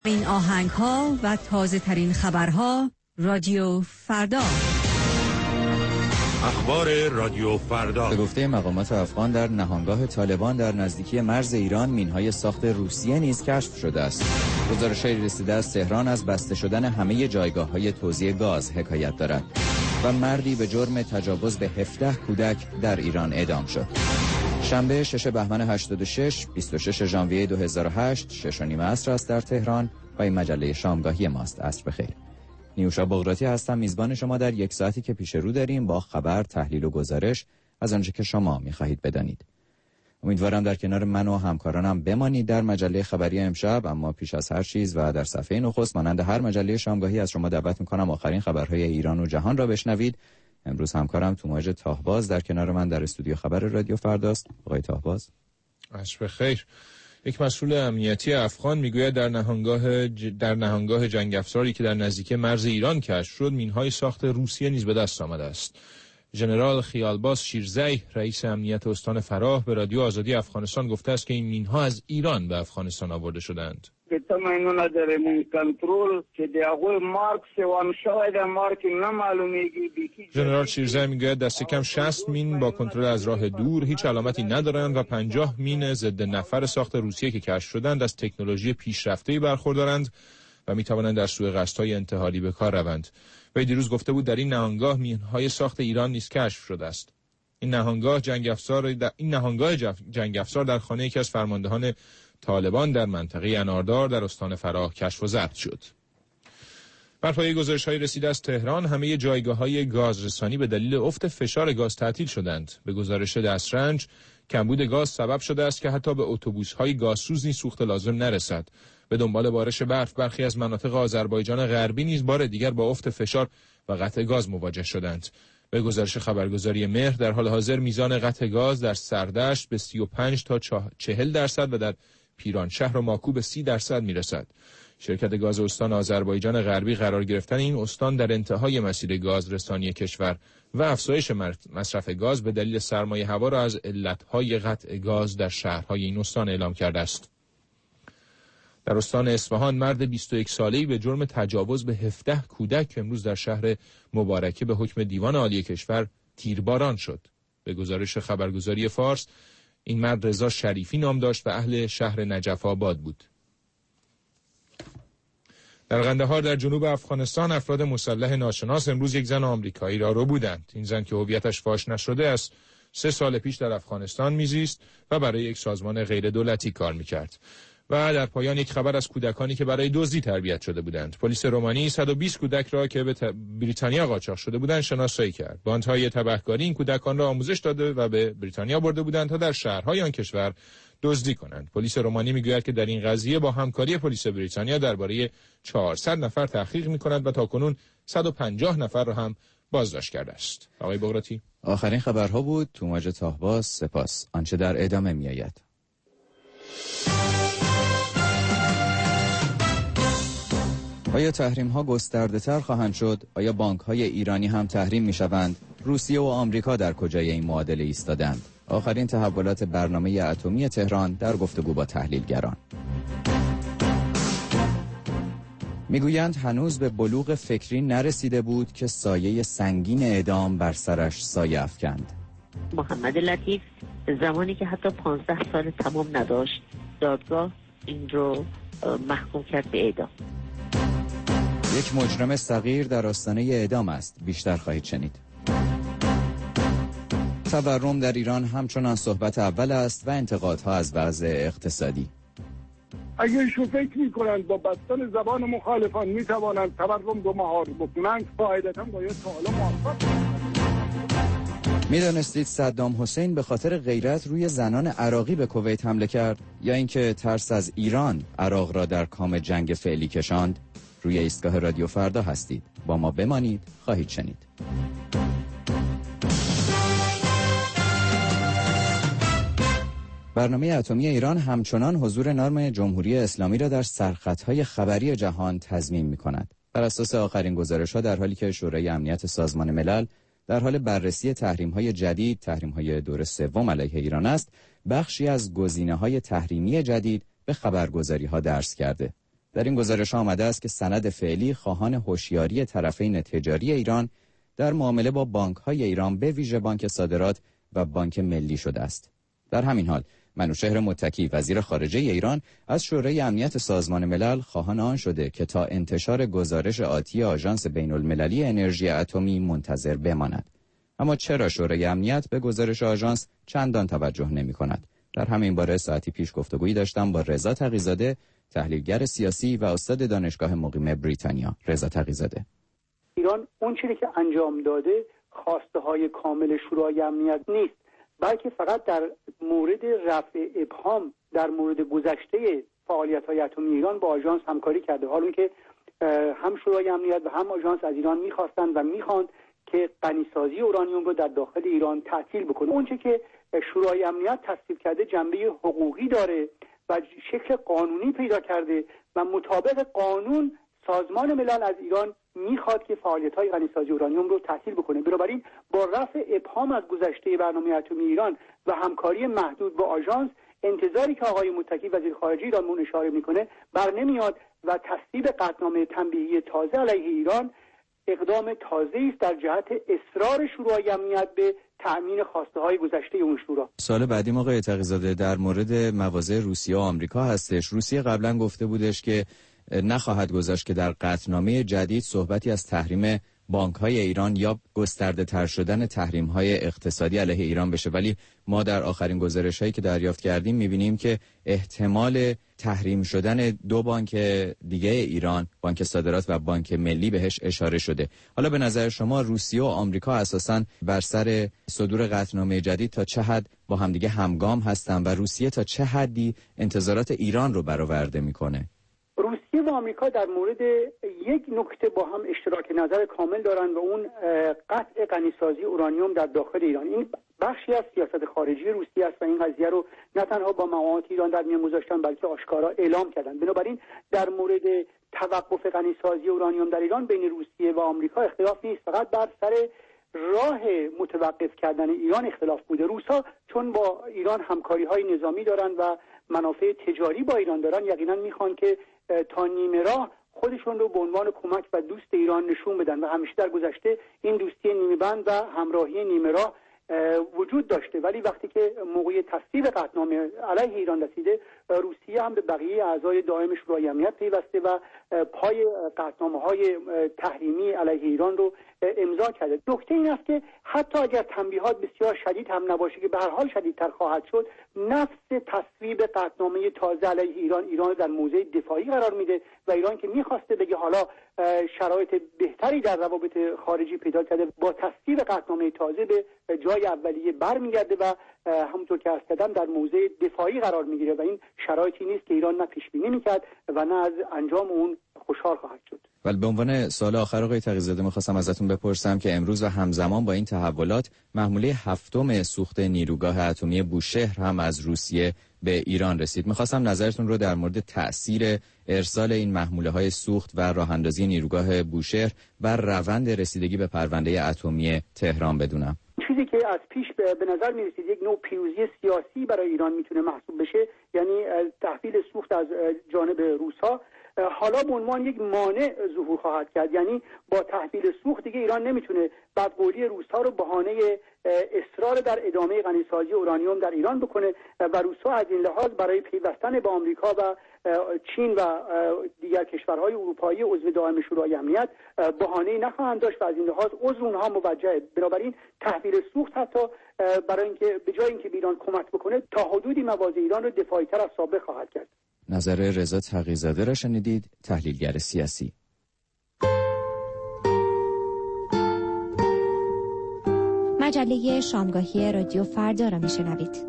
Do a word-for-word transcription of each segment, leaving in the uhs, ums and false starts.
این آهنگ ها و تازه ترین خبرها رادیو فردا. اخبار رادیو فردا. به گفته مقامات افغان در نهانگاه طالبان در نزدیکی مرز ایران مین‌های ساخت روسیه نیز کشف شده است. گزارش‌های رسیده از تهران از بسته شدن همه جایگاه‌های توزیع گاز حکایت دارد و مردی به جرم تجاوز به هفده کودک در ایران اعدام شد. شنبه شش بهمن هشتاد و شش، بیست و شش ژانویه دو هزار و هشت، شش و نیم عصر است در تهران و این مجله شامگاهی ماست. عصر بخیر. نیوشا بغراتی هستم، میزبان شما در یک ساعتی که پیش رو داریم با خبر، تحلیل و گزارش از آنچه که شما می‌خواهید بدانید. امیدوارم در کنار من و همکارانم بمانید در مجله خبری امشب. اما پیش از هر چیز و در صفحه نخست مانند هر مجله شامگاهی از شما دعوت می‌کنم آخرین خبرهای ایران و جهان را بشنوید. امروز همکارم توماج تاهباز در کنار من در استودیو خبر رادیو فرداست. آقای تاهباز، عصر بخیر. یک مسئول امنیتی افغان میگوید در نهانگاه ج... در نهانگاه جنگ افزاری که در نزدیکی مرز ایران کشف شد مین‌های ساخت روسیه نیز به دست آمده است. ژنرال خیالباس شیرزی، رئیس امنیت استان فراه، به رادیو آزادی افغانستان گفته است که این مین‌ها از ایران به افغانستان آورده شدند. تمایلونه د ریمون کنترل که د هغه مارک سوان شوی د مارک نه معلومیږي. ژنرال شیرزی میگوید دست کم شصت مین با کنترل از راه دور هیچ علامتی ندارند و پنجاه مین ضد نفر ساخت روسیه که کشف شدند از تکنولوژی پیشرفته‌ای برخوردارند و میتوانند در سوء قصدهای انتحالی به کار روند. وی دیروز گفته بود در این نهانگاه مین‌های ساخت ایران نیز کشف شده است. این نهانگاه جنگ افزار در این نهانگاه جنگ افزار در خانه یکی از فرماندهان طالبان در منطقه اناردار در استان فراه کشف و ضبط شد. بر پایه گزارش‌های رسیده از تهران همه جایگاه‌های گازرسانی به دلیل افت فشار گاز تعطیل شدند. به گزارش دسترنج کمبود گاز سبب شده است که حتی به اتوبوس‌های گازسوز نیز سوخت لازم نرسد. به دنبال بارش برف برخی از مناطق آذربایجان غربی نیز بار دیگر با افت فشار و قطع گاز مواجه شدند. به گزارش خبرگزاری مهر در حال حاضر میزان قطع گاز در سردشت به سی و پنج تا چهل درصد و در پیرانشهر و ماکو به سی درصد میرسد. شرکت گاز استان آذربایجان غربی قرار گرفتن این استان در انتهای مسیر گاز رسانی کشور و افزایش مصرف گاز به دلیل سرمایه هوا را از علتهای قطع گاز در شهرهای این استان اعلام کرده است. در استان اصفهان مرد بیست و یک ساله‌ای به جرم تجاوز به هفده کودک امروز در شهر مبارکه به حکم دیوان عالی کشور تیرباران شد. به گزارش خبرگزاری فارس این مرد رضا شریفی نام داشت و اهل شهر نجف آباد بود. در قندهار در جنوب افغانستان افراد مسلح ناشناس امروز یک زن آمریکایی را رو بودند. این زن که هویتش فاش نشده است سه سال پیش در افغانستان میزیست و برای یک سازمان غیر دولتی کار میکرد. و در پایان یک خبر از کودکانی که برای دزدی تربیت شده بودند. پلیس رومانی صد و بیست کودک را که به بریتانیا قاچاق شده بودند شناسایی کرد. با انتهای تبهکاری این کودکان را آموزش داده و به بریتانیا برده بودند تا در شهرهای آن کشور دزدی کنند. پلیس رومانی میگوید که در این قضیه با همکاری پلیس بریتانیا درباره چهارصد نفر تحقیق میکند و تاکنون صد و پنجاه نفر را هم بازداشت کرده است. آقای بغراتی، آخرین خبرها بود. توماج تاهباز، سپاس. آنچه در ادامه میآید. آیا تحریم ها گسترده تر خواهند شد؟ آیا بانک های ایرانی هم تحریم می شوند؟ روسیه و آمریکا در کجای این معادله ایستادند؟ آخرین تحولات برنامه اتمی تهران در گفتگو با تحلیلگران. میگویند هنوز به بلوغ فکری نرسیده بود که سایه سنگین اعدام بر سرش سایه افکند. محمد لطیف زمانی که حتی پانزده سال تمام نداشت دادگاه این رو محکوم کرد به اعدام. یک مجرم صغیر در آستانه اعدام است. بیشتر خواهید شنید. تورم در ایران همچنان صحبت اول است و انتقادها از وضع اقتصادی. اگر شو فکر می‌کنند با بستن زبان مخالفان می‌توانند تورم دو مهار بکنند، قاعدتاً باید تا حالا موفق. می‌دانستید صدام حسین به خاطر غیرت روی زنان عراقی به کویت حمله کرد یا اینکه ترس از ایران عراق را در کام جنگ فعلی کشاند؟ روی ایستگاه رادیو فردا هستید. با ما بمانید، خواهید شنید. برنامه اتمی ایران همچنان حضور نرم جمهوری اسلامی را در سرخطهای خبری جهان تضمین می‌کند. بر اساس آخرین گزارش‌ها در حالی که شورای امنیت سازمان ملل در حال بررسی تحریم‌های جدید، تحریم‌های دور سوم علیه ایران است، بخشی از گزینه‌های تحریمی جدید به خبرگزاری‌ها درس کرده. در این گزارش آمده است که سند فعلی خواهان هوشیاری طرفین تجاری ایران در معامله با بانک‌های ایران به ویژه بانک صادرات و بانک ملی شده است. در همین حال منوچهر متکی وزیر خارجه ایران از شورای امنیت سازمان ملل خواهان آن شده که تا انتشار گزارش آتی آژانس بین‌المللی انرژی اتمی منتظر بماند. اما چرا شورای امنیت به گزارش آژانس چندان توجه نمی‌کند؟ در همین باره ساعتی پیش گفتگویی داشتم با رضا تقی‌زاده، تحلیلگر سیاسی و استاد دانشگاه مقیم بریتانیا. رضا تقی‌زاده: ایران اون چیزی که انجام داده خواسته های کامل شورای امنیت نیست، بلکه فقط در مورد رفع ابهام در مورد گذشته فعالیت‌های اتمی ایران با آژانس همکاری کرده، حالا که هم شورای امنیت و هم آژانس از ایران می‌خواستند و می‌خواند که غنی‌سازی اورانیوم رو در داخل ایران تعطیل بکنه. اون چیزی که شورای امنیت تصویب کرده جنبه حقوقی داره و شکل قانونی پیدا کرده و مطابق قانون سازمان ملل از ایران میخواد که فعالیت‌های غنی‌سازی اورانیوم رو تعطیل بکنه. بنابراین با رفع ابهام از گذشته برنامه اتمی ایران و همکاری محدود با آژانس، انتظاری که آقای متکی وزیر خارجه ایران اون اشاره میکنه بر نمیاد و تصویب قطعنامه تنبیهی تازه علیه ایران اقدام تازه‌ای است در جهت اصرار شورای امنیت به تأمین خواسته‌های گذشته اون شورا. سال بعدی آقای تقی‌زاده در مورد مواضع روسیه و آمریکا هستش. روسیه قبلا گفته بودش که نخواهد گذاشت که در قطعنامه جدید صحبتی از تحریم بانک‌های ایران یا گسترده تر شدن تحریم‌های اقتصادی علیه ایران بشه، ولی ما در آخرین گزارش‌هایی که دریافت کردیم می‌بینیم که احتمال تحریم شدن دو بانک دیگه ایران، بانک صادرات و بانک ملی، بهش اشاره شده. حالا به نظر شما روسیه و آمریکا اساساً بر سر صدور قطعنامه جدید تا چه حد با همدیگه همگام هستن و روسیه تا چه حدی انتظارات ایران رو برآورده می‌کنه؟ روسیه و آمریکا در مورد یک نکته با هم اشتراک نظر کامل دارند و اون قطع غنی‌سازی اورانیوم در داخل ایران. این بخشی از سیاست خارجی روسیه است و این قضیه رو نه تنها با مقامات ایران در میان گذاشتن بلکه آشکارا اعلام کردند. بنابراین در مورد توقف غنی‌سازی اورانیوم در ایران بین روسیه و آمریکا اختلاف نیست، فقط بر سر راه متوقف کردن ایران اختلاف بوده. روسا چون با ایران همکاری‌های نظامی دارند و منافع تجاری با ایران دارن، یقینا میخوان که تا نیمه راه خودشون رو به عنوان کمک و دوست ایران نشون بدن و همیشه در گذشته این دوستی نیمه بند و همراهی نیمه راه وجود داشته. ولی وقتی که موقع تصویب قطعنامه علیه ایران رسیده، روسیه هم به بقیه اعضای دائم شورای امنیت پیوسته و پای قطعنامه‌های تحریمی علیه ایران رو امضا کرده. نکته این است که حتی اگر تنبیهات بسیار شدید هم نباشه که به هر حال شدیدتر خواهد شد، نفس تصویب قطعنامه تازه علیه ایران ایران رو در موضع دفاعی قرار میده و ایران که میخواسته بگه حالا شرایط بهتری در روابط خارجی پیدا کرده، با تصویب قطعنامه تازه به جای اولیه برمیگرده و همونطور که عرض کردم در موضع دفاعی قرار میگیره و این شرایطی نیست که ایران نه پیش بینی میکرد و نه از انجام اون خوشحال خواهد شد. ولی به عنوان سوال آخر آقای تقی‌زاده می‌خواستم ازتون بپرسم که امروز و همزمان با این تحولات محموله هفتم سوخت نیروگاه اتمی بوشهر هم از روسیه به ایران رسید. می‌خواستم نظرتون رو در مورد تأثیر ارسال این محموله‌های سوخت و راه‌اندازی نیروگاه بوشهر بر روند رسیدگی به پرونده اتمی تهران بدونم. چیزی که از پیش به نظر می‌رسید یک نوع پیروزی سیاسی برای ایران میتونه محسوب بشه، یعنی تحویل سوخت از جانب روس‌ها، حالا به عنوان یک مانع ظهور خواهد کرد. یعنی با تحویل سوخت دیگه ایران نمیتونه بدقولی روس‌ها رو بهانه اصرار در ادامه غنی‌سازی اورانیوم در ایران بکنه و روس‌ها از این لحاظ برای پیوستن به آمریکا و چین و دیگر کشورهای اروپایی عضو دائم شورای امنیت بهانه‌ای نخواهند داشت و از این لحاظ عضو اونها موجهه. بنابراین تحویل سوخت حتی برای اینکه به جای اینکه به ایران کمک بکنه تا حدودی مواضع ایران رو دفاعی‌تر از سابق خواهد کرد. نظر رضا تقی‌زاده را شنیدید، تحلیلگر سیاسی. مجله شامگاهی رادیو فردا را میشنوید.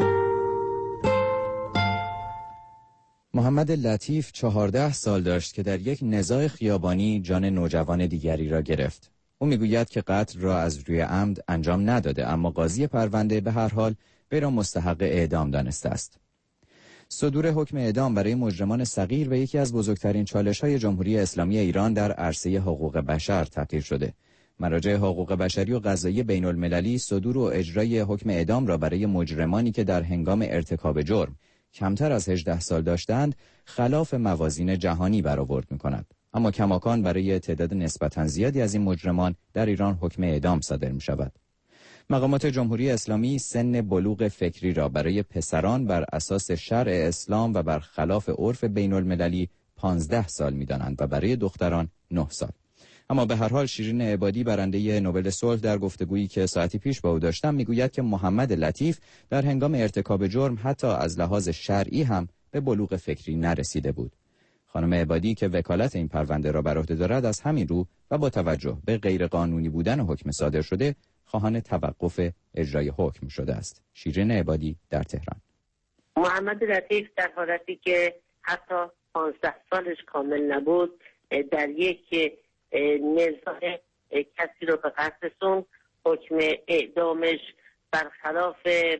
محمد لطیف چهارده سال داشت که در یک نزاع خیابانی جان نوجوان دیگری را گرفت. او میگوید که قتل را از روی عمد انجام نداده، اما قاضی پرونده به هر حال وی را مستحق اعدام دانسته است. صدور حکم اعدام برای مجرمان صغیر و یکی از بزرگترین چالش‌های جمهوری اسلامی ایران در عرصه حقوق بشر تبدیل شده. مراجع حقوق بشری و قضایی بین‌المللی صدور و اجرای حکم اعدام را برای مجرمانی که در هنگام ارتکاب جرم کمتر از هجده سال داشتند خلاف موازین جهانی برآورد می‌کند. اما کماکان برای تعداد نسبتاً زیادی از این مجرمان در ایران حکم اعدام صادر می‌شود. مقامات جمهوری اسلامی سن بلوغ فکری را برای پسران بر اساس شرع اسلام و بر خلاف عرف بین‌المللی پانزده سال می‌دانند و برای دختران نه سال. اما به هر حال شیرین عبادی برنده نوبل صلح در گفتگویی که ساعتی پیش با او داشتم میگوید که محمد لطیف در هنگام ارتکاب جرم حتی از لحاظ شرعی هم به بلوغ فکری نرسیده بود. خانم عبادی که وکالت این پرونده را بر عهده دارد از همین رو و با توجه به غیرقانونی بودن حکم صادر شده خواهان توقف اجرای حکم شده است. شیرین عبادی در تهران. محمد لطیف در حالتی که حتی پانزده سالش کامل نبود در یک نظام کسی رو به قتل رسوند، حکم اعدامش برخلاف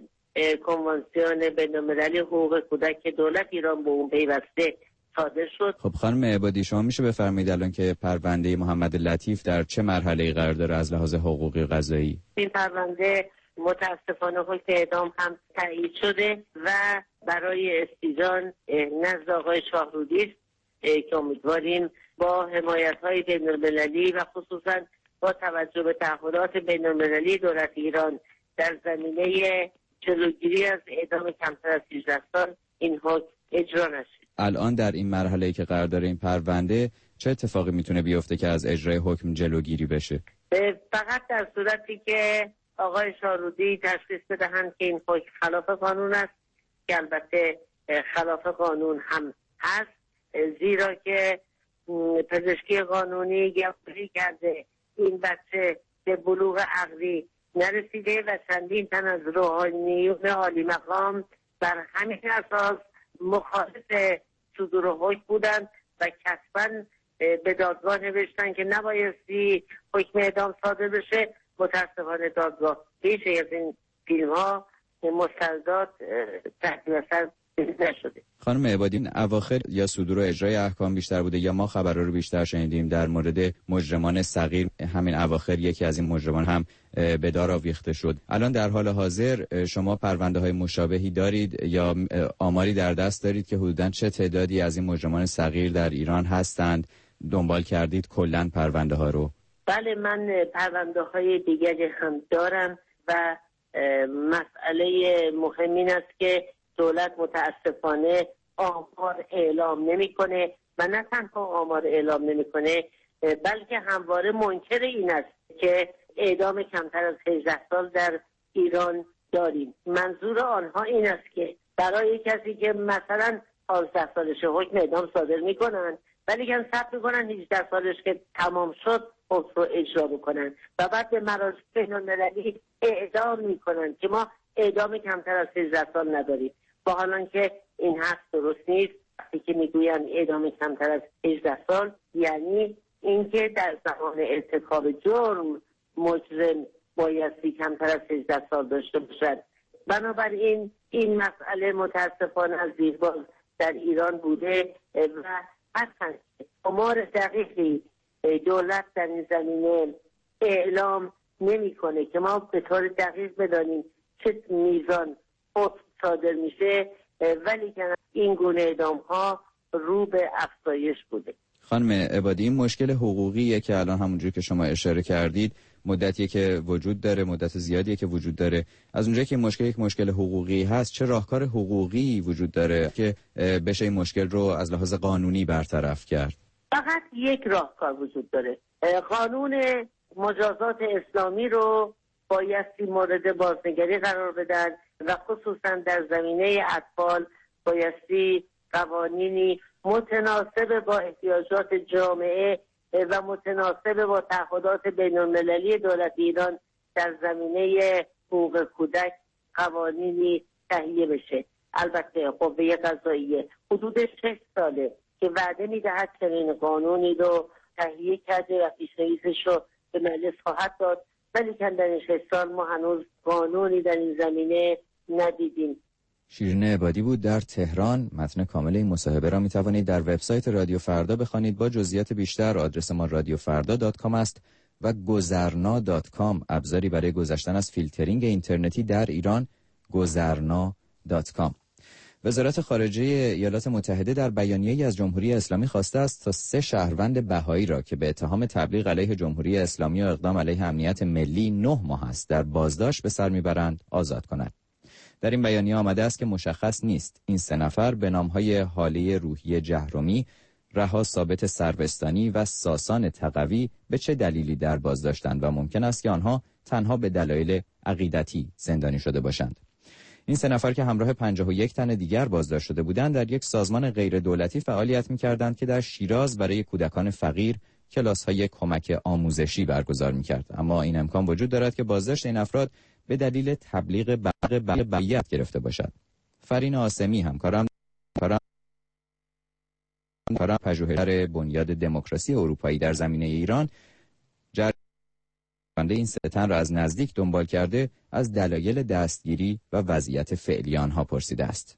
کنوانسیون بین‌المللی حقوق کودک که دولت ایران به اون پیوسته صادر شد. خب خانم عبادی شما میشه بفرمایید الان که پرونده محمد لطیف در چه مرحله‌ای قرار داره از لحاظ حقوقی قضایی؟ این پرونده متاسفانه حکم اعدام هم تایید شده و برای استیزان نزد آقای شاهرودی است که امیدواریم با حمایت‌های بین‌المللی و خصوصا با توجه به تعهدات بین‌المللی دولت ایران در زمینه جلوگیری از اعدام کمتر از هجده سال این حکم اجرا نشد. الان در این مرحله‌ای که قرار داره این پرونده چه اتفاقی میتونه بیفته که از اجرای حکم جلوگیری بشه؟ فقط در صورتی که آقای شاهرودی تشخیص بدهند که این حکم خلاف قانون است، که البته خلاف قانون هم هست، زیرا که پزشکی قانونی گفتگو کرده این بچه به بلوغ عقلی نرسیده و چندین تن از روحانیون عالی مقام بر همین اساس مخالف صدور حکم بودند و کسباً به دادگاه نوشتن که نبایستی حکم اعدام صادر بشه. متاسفانه دادگاه هیچ از این فیلم ها مستندات تحت نظر نشده. خانم عبادی اواخر یا صدور و اجرای احکام بیشتر بوده یا ما خبرها رو بیشتر شنیدیم در مورد مجرمان صغیر. همین اواخر یکی از این مجرمان هم به دار آویخته شد. الان در حال حاضر شما پرونده های مشابهی دارید یا آماری در دست دارید که حدوداً چه تعدادی از این مجرمان صغیر در ایران هستند؟ دنبال کردید کلاً پرونده ها رو؟ بله، من پرونده های دیگری هم دارم و مسئله مهم این است که دولت متاسفانه آمار اعلام نمیکنه و نه تنها آمار اعلام نمیکنه بلکه همواره منکر این است که اعدام کمتر از هجده سال در ایران داریم. منظور آنها این است که برای کسی که مثلا پانزده سالش حکم اعدام صادر میکنن ولی که صبر میکنن هجده سالش که تمام شد حکم رو اجرا بکنن و بعد به مراجع بین‌المللی اعدام میکنن که ما اعدام کمتر از هجده سال نداریم، با حالان که این حرف درست نیست. وقتی که میگوین اعدام کمتر از هجده سال یعنی اینکه در زمان ارتکاب جرم مجرم بایستی کمتر از هجده سال داشته باشد. بنابراین این مسئله متاسفانه از دیرباز در ایران بوده و هرچند آمار دقیقی دولت در این زمینه اعلام نمیکنه که ما به طور دقیق بدانیم چه میزان حکم صادر میشه، ولی که این گونه اعدام ها رو به افزایش بوده. خانم عبادی این مشکل حقوقیه که الان همونجور که شما اشاره کردید مدتیه که وجود داره، مدت زیادیه که وجود داره. از اونجایی که مشکل یک مشکل حقوقی هست چه راهکار حقوقی وجود داره که بشه این مشکل رو از لحاظ قانونی برطرف کرد؟ فقط یک راهکار وجود داره. قانون مجازات اسلامی رو بایستی مورد بازنگری قرار بدن و خصوصا در زمینه اطفال بایستی قوانینی متناسب با احتیاجات جامعه و متناسب با تعهدات بین‌المللی دولت ایران در زمینه حقوق کودک قوانینی تهیه بشه. البته قوه قضاییه حدود شش ساله که وعده میدهد چنین قانونی رو تهیه کرده و پیشنهادش رو به مجلس خواهد داد، ولی که در این شش سال ما هنوز قانونی در این زمینه ندیدیم. شیرین عبادی بود در تهران. متن کامل این مصاحبه را می توانید در وبسایت رادیو فردا بخوانید با جزئیات بیشتر. آدرس ما رادیو فردا دات کام است و گذرنا دات کام، ابزاری برای گذشتن از فیلترینگ اینترنتی در ایران، گذرنا دات کام. وزارت خارجه ایالات متحده در بیانیه‌ای از جمهوری اسلامی خواسته است تا سه شهروند بهایی را که به اتهام تبلیغ علیه جمهوری اسلامی و اقدام علیه امنیت ملی نه ماه است در بازداشت به سر میبرند آزاد کند. در این بیانیه آمده است که مشخص نیست این سه نفر به نام‌های حاله روحی جهرمی، رها ثابت سروستانی و ساسان تقوی به چه دلیلی در بازداشتند و ممکن است که آنها تنها به دلایل عقیدتی زندانی شده باشند. این سه نفر که همراه پنجاه و یک تن دیگر بازداشت شده بودند در یک سازمان غیر دولتی فعالیت می‌کردند که در شیراز برای کودکان فقیر کلاس‌های کمک آموزشی برگزار می‌کرد. اما این امکان وجود دارد که بازداشت این افراد به دلیل تبلیغ برق بیعت گرفته باشد. فرین آسمی همکارم کارم کارم پژوهشگر بنیاد دموکراسی اروپایی در زمینه ایران جریان این سه تن را از نزدیک دنبال کرده از دلایل دستگیری و وضعیت فعلی آنها پرسیده است.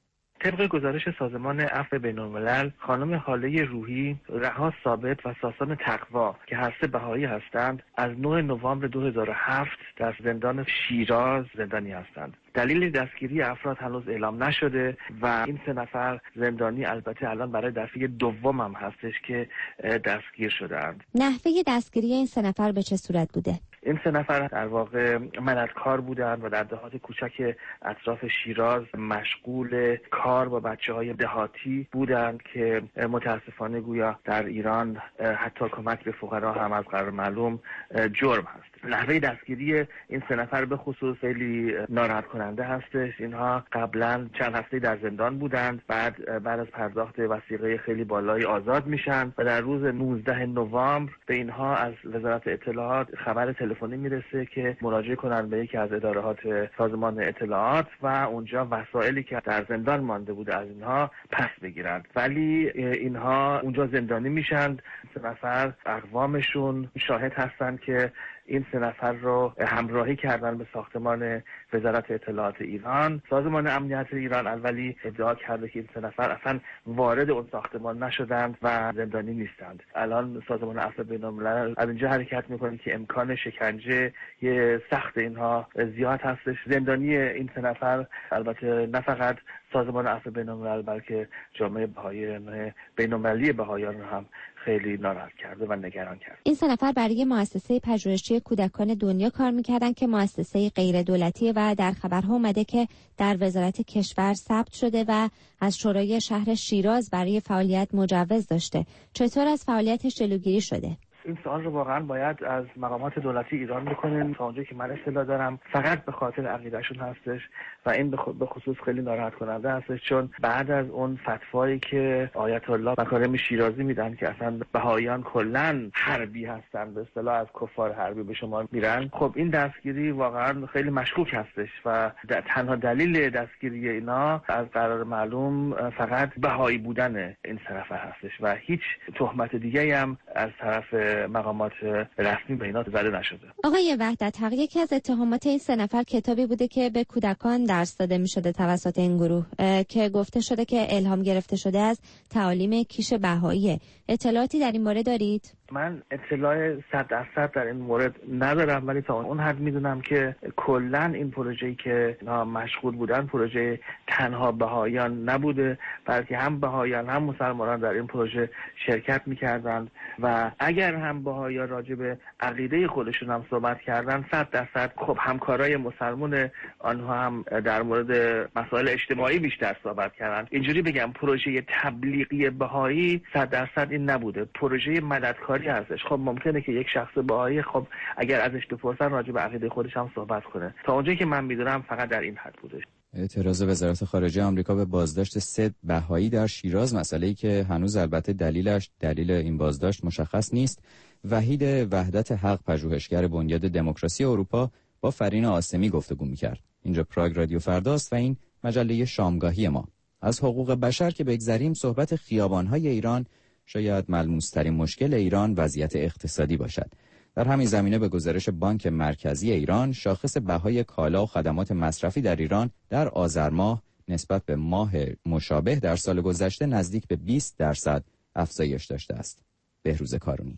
طبق گزارش سازمان عفو بین‌الملل، خانم حاله روحی، رها ثابت و ساسان تقوا که هر سه بهایی هستند از نه نوامبر دو هزار و هفت در زندان شیراز زندانی هستند. دلیل دستگیری افراد هنوز اعلام نشده و این سه نفر زندانی البته الان برای دفعه دوم هم هستش که دستگیر شدند. نحوه دستگیری این سه نفر به چه صورت بوده؟ این سه نفر در واقع مددکار بودند و در دهات کوچک اطراف شیراز مشغول کار با بچه‌های دهاتی بودند که متاسفانه گویا در ایران حتی کمک به فقرا هم از قرار معلوم جرم هست. نحوه دستگیری این سه نفر به خصوص خیلی ناراحت کننده هستش. اینها قبلا چند هفته در زندان بودند، بعد بعد از پرداخت وثیقه خیلی بالایی آزاد میشن و در روز نوزده نوامبر به اینها از وزارت اطلاعات خبر تلفنی میرسه که مراجعه کنند به یکی از ادارات سازمان اطلاعات و اونجا وسایلی که در زندان مانده بوده از اینها پس بگیرند. ولی اینها اونجا زندانی میشن. سه نفر اقوامشون شاهد هستند که این سه نفر رو همراهی کردن به ساختمان وزارت اطلاعات ایران. سازمان امنیت ایران اولی ادعا کرده که این سه نفر اصلا وارد اون ساختمان نشدند و زندانی نیستند. الان سازمان عفو بین‌الملل از اینجا حرکت میکنه که امکان شکنجه یه سخت اینها زیاد هستش. زندانی این سه نفر البته نه فقط سازمان عفو بین‌الملل بلکه جامعه بهایی بین‌المللی بهاییان رو هم خیلی ناراحت کرده و نگران کرده. این سه نفر برای مؤسسه پژوهشی کودکان دنیا کار می‌کردند که مؤسسه غیر دولتی و در خبرها اومده که در وزارت کشور ثبت شده و از شورای شهر شیراز برای فعالیت مجوز داشته. چطور از فعالیتش جلوگیری شده؟ این سوال رو واقعا باید از مقامات دولتی ایران بکنیم. تا اونجایی که من اطلاع دارم فقط به خاطر عقیدهشون هستش و این به خصوص خیلی ناراحت کننده هستش، چون بعد از اون فتوایی که آیت الله مکارم شیرازی میدن که اصلا بهاییان کلا حربی هستن، به اصطلاح از کفار حربی به شما میرن، خب این دستگیری واقعا خیلی مشکوک هستش و تنها دلیل دستگیری اینا از قرار معلوم فقط بهایی بودن این سه نفر هستش و هیچ تهمت دیگه‌ای هم از طرف مقامات رسمی به اینا زده نشده. آقای وحدت حق، یکی از اتهامات این سه نفر کتابی بوده که به کودکان درس داده می شده توسط این گروه که گفته شده که الهام گرفته شده از تعالیم کیش بهایی. اطلاعاتی در این مورد دارید؟ من اطلاع صد درصد در این مورد ندارم، ولی تا اون حد میدونم که کلا این پروژه‌ای که مشغول بودن پروژه تنها بهاییان نبوده، بلکه هم بهاییان هم مسلمانان در این پروژه شرکت میکردند و اگر هم بهاییان راجع به عقیده خودشون هم صحبت کردن صد درصد خب همکارای مسلمان آنها هم در مورد مسائل اجتماعی بیشتر صحبت کردن. اینجوری بگم پروژه تبلیغی بهایی صد درصد این نبوده، پروژه مددکاری هستش. خب ممکنه که یک شخص بهایی خب اگر ازش بپرسن راجع به عقیده خودش هم صحبت کنه. تا اونجایی که من میدونم فقط در این حد بوده. اعتراض وزارت خارجه آمریکا به بازداشت سه بهایی در شیراز، مسئله‌ای که هنوز البته دلیلش دلیل این بازداشت مشخص نیست. وحید وحدت حق، پژوهشگر بنیاد دموکراسی اروپا، با فرین آسمی گفتگو می‌کرد. اینجا پراگ رادیو فرداست و این مجله شامگاهی ما. از حقوق بشر که بگذریم، صحبت خیابان‌های ایران شاید ملموس‌ترین مشکل ایران وضعیت اقتصادی باشد. در همین زمینه به گزارش بانک مرکزی ایران، شاخص بهای کالا و خدمات مصرفی در ایران در آذر ماه نسبت به ماه مشابه در سال گذشته نزدیک به بیست درصد افزایش داشته است. بهروز کارونی.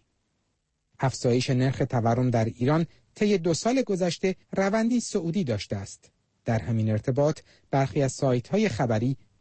افزایش نرخ تورم در ایران طی دو سال گذشته روندی صعودی داشته است. در همین ارتباط برخی از سایت‌های خبری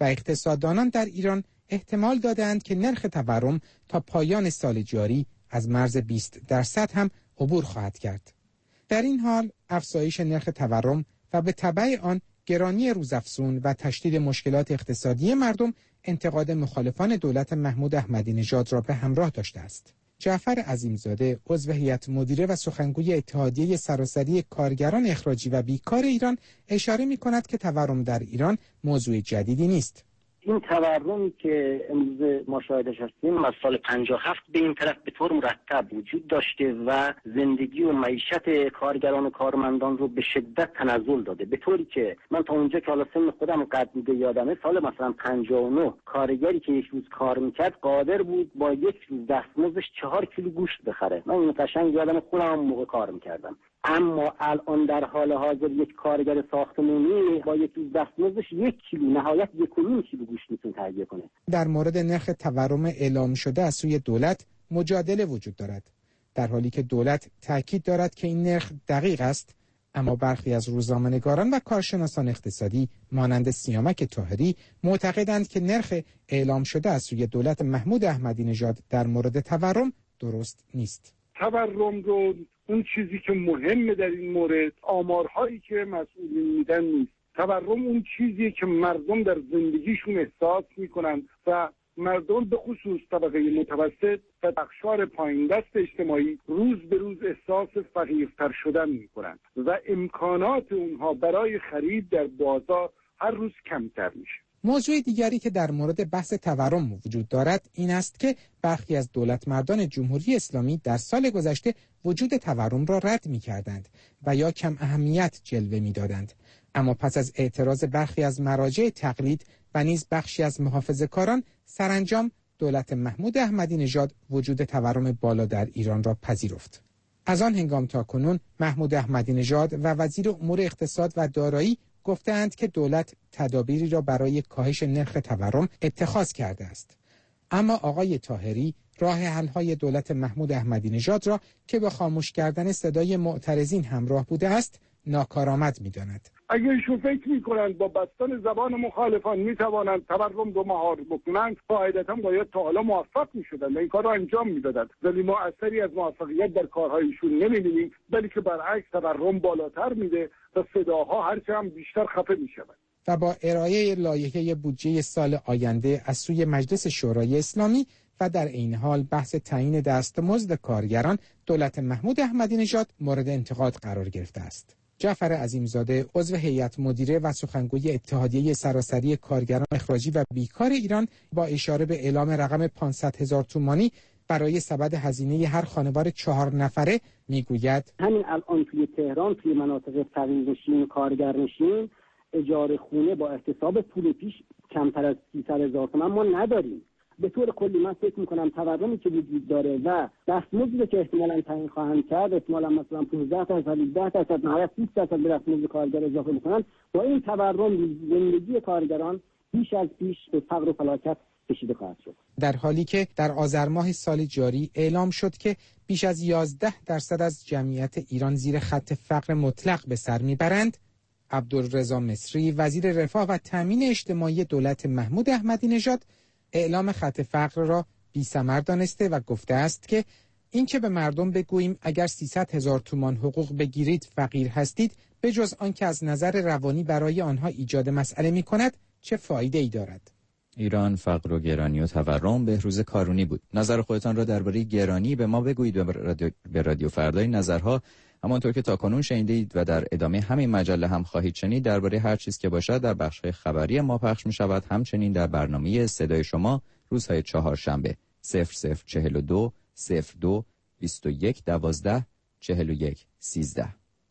و اقتصاددانان در ایران احتمال دادند که نرخ تورم تا پایان سال جاری از مرز بیست درصد هم عبور خواهد کرد. در این حال افزایش نرخ تورم و به تبع آن گرانی روزافزون و تشدید مشکلات اقتصادی مردم انتقاد مخالفان دولت محمود احمدی نژاد را به همراه داشته است. جعفر عظیمزاده عضو هیئت مدیره و سخنگوی اتحادیه سراسری کارگران اخراجی و بیکار ایران اشاره می‌کند که تورم در ایران موضوع جدیدی نیست. این تورمی که امروز ما شاهدش هستیم از سال پنجاه و هفت به این طرف به طور مرتب وجود داشته و زندگی و معیشت کارگران و کارمندان رو به شدت تنزل داده، به طوری که من تا اونجا که حالا سن خودم قد میده یادمه، سال مثلا پنجاه و نه کارگری که یک روز کار میکرد قادر بود با یک روز دستمزدش چهار کیلو گوشت بخره. من این قشنگ یادم خودم هم موقع کار میکردم. اما الان در حال حاضر یک کارگر ساختمانی با یک روز دستمزدش یک کیلو نهایت یک و نیم کیلو گوشت میتونه تهیه کنه. در مورد نرخ تورم اعلام شده از سوی دولت مجادله وجود دارد، در حالی که دولت تاکید دارد که این نرخ دقیق است، اما برخی از روزنامه‌نگاران و کارشناسان اقتصادی مانند سیامک طاهری معتقدند که نرخ اعلام شده از سوی دولت محمود احمدی نژاد در مورد تورم درست نیست. تورم رو اون چیزی که مهمه در این مورد آمارهایی که مسئولین میدن نیست. تورم اون چیزیه که مردم در زندگیشون احساس میکنن و مردم به خصوص طبقه متوسط و اقشار پایین دست اجتماعی روز به روز احساس فقیرتر شدن میکنن و امکانات اونها برای خرید در بازار هر روز کمتر میشه. موضوع دیگری که در مورد بحث تورم وجود دارد این است که برخی از دولتمردان جمهوری اسلامی در سال گذشته وجود تورم را رد می‌کردند و یا کم اهمیت جلوه می‌دادند، اما پس از اعتراض برخی از مراجع تقلید و نیز بخشی از محافظه‌کاران سرانجام دولت محمود احمدی نژاد وجود تورم بالا در ایران را پذیرفت. از آن هنگام تا کنون محمود احمدی نژاد و وزیر امور اقتصاد و دارایی گفتند که دولت تدابیری را برای کاهش نرخ تورم اتخاذ کرده است. اما آقای طاهری راه حل‌های دولت محمود احمدی نژاد را که به خاموش کردن صدای معترضین همراه بوده است ناکارآمد می‌داند. اگر ایشون فکر می‌کنند با بستن زبان مخالفان می‌توانند تورم رو مهار بکنند، قاعدتاً باید تا حالا موفق می‌شدند و این کار را انجام می‌دادند، ولی ما اثری از موفقیت در کارهای ایشون نمی‌بینیم، بلکه برعکس تورم بالاتر میده و صداها هرچه هم بیشتر خفه می‌شوند. و با ارائه لایحه بودجه سال آینده از سوی مجلس شورای اسلامی و در این حال بحث تعیین دستمزد کارگران، دولت محمود احمدی نژاد مورد انتقاد قرار گرفته است. جعفر عظیمزاده عضو هیئت مدیره و سخنگوی اتحادیه سراسری کارگران اخراجی و بیکار ایران با اشاره به اعلام رقم پانصد هزار تومانی برای سبد هزینه هر خانوار چهار نفره میگوید همین الان توی تهران توی مناطق فقیرنشین کارگرنشین اجاره خونه با احتساب پول پیش کمتر از سیصد هزار تومان ما نداریم. به طور کلی من فکر میکنم تورمی که وجود داره و دستمزدی که احتمالاً تعیین خواهند کرد، احتمالاً مثلا پانزده درصد هجده درصد نهایت بیست درصد به دستمزد کارگر اضافه میکنن، با این تورم زندگی کارگران بیش از پیش به فقر و فلاکت کشیده خواهد شد. در حالی که در آذر ماه سال جاری اعلام شد که بیش از یازده درصد از جمعیت ایران زیر خط فقر مطلق به سر میبرند، عبدالرضا مصری وزیر رفاه و تامین اجتماعی دولت محمود احمدی نژاد اعلام خط فقر را بی‌ثمر دانسته و گفته است که این که به مردم بگوییم اگر سیصد هزار تومان حقوق بگیرید فقیر هستید، به جز آن که از نظر روانی برای آنها ایجاد مسئله می کند، چه فایده ای دارد؟ ایران، فقر و گرانی و تورم. بهروز کارونی بود. نظر خودتان را درباره گرانی به ما بگویید. به رادیو, به رادیو فردای نظرها همانطور که تاکنون شنیدید و در ادامه همین مجله هم خواهید شنید درباره هر چیز که باشد در بخش خبری ما پخش می شود. همچنین در برنامه صدای شما روزهای چهارشنبه صفر صفر چهل و دو صفر دو بیست و یک دوازده چهل و یک سیزده.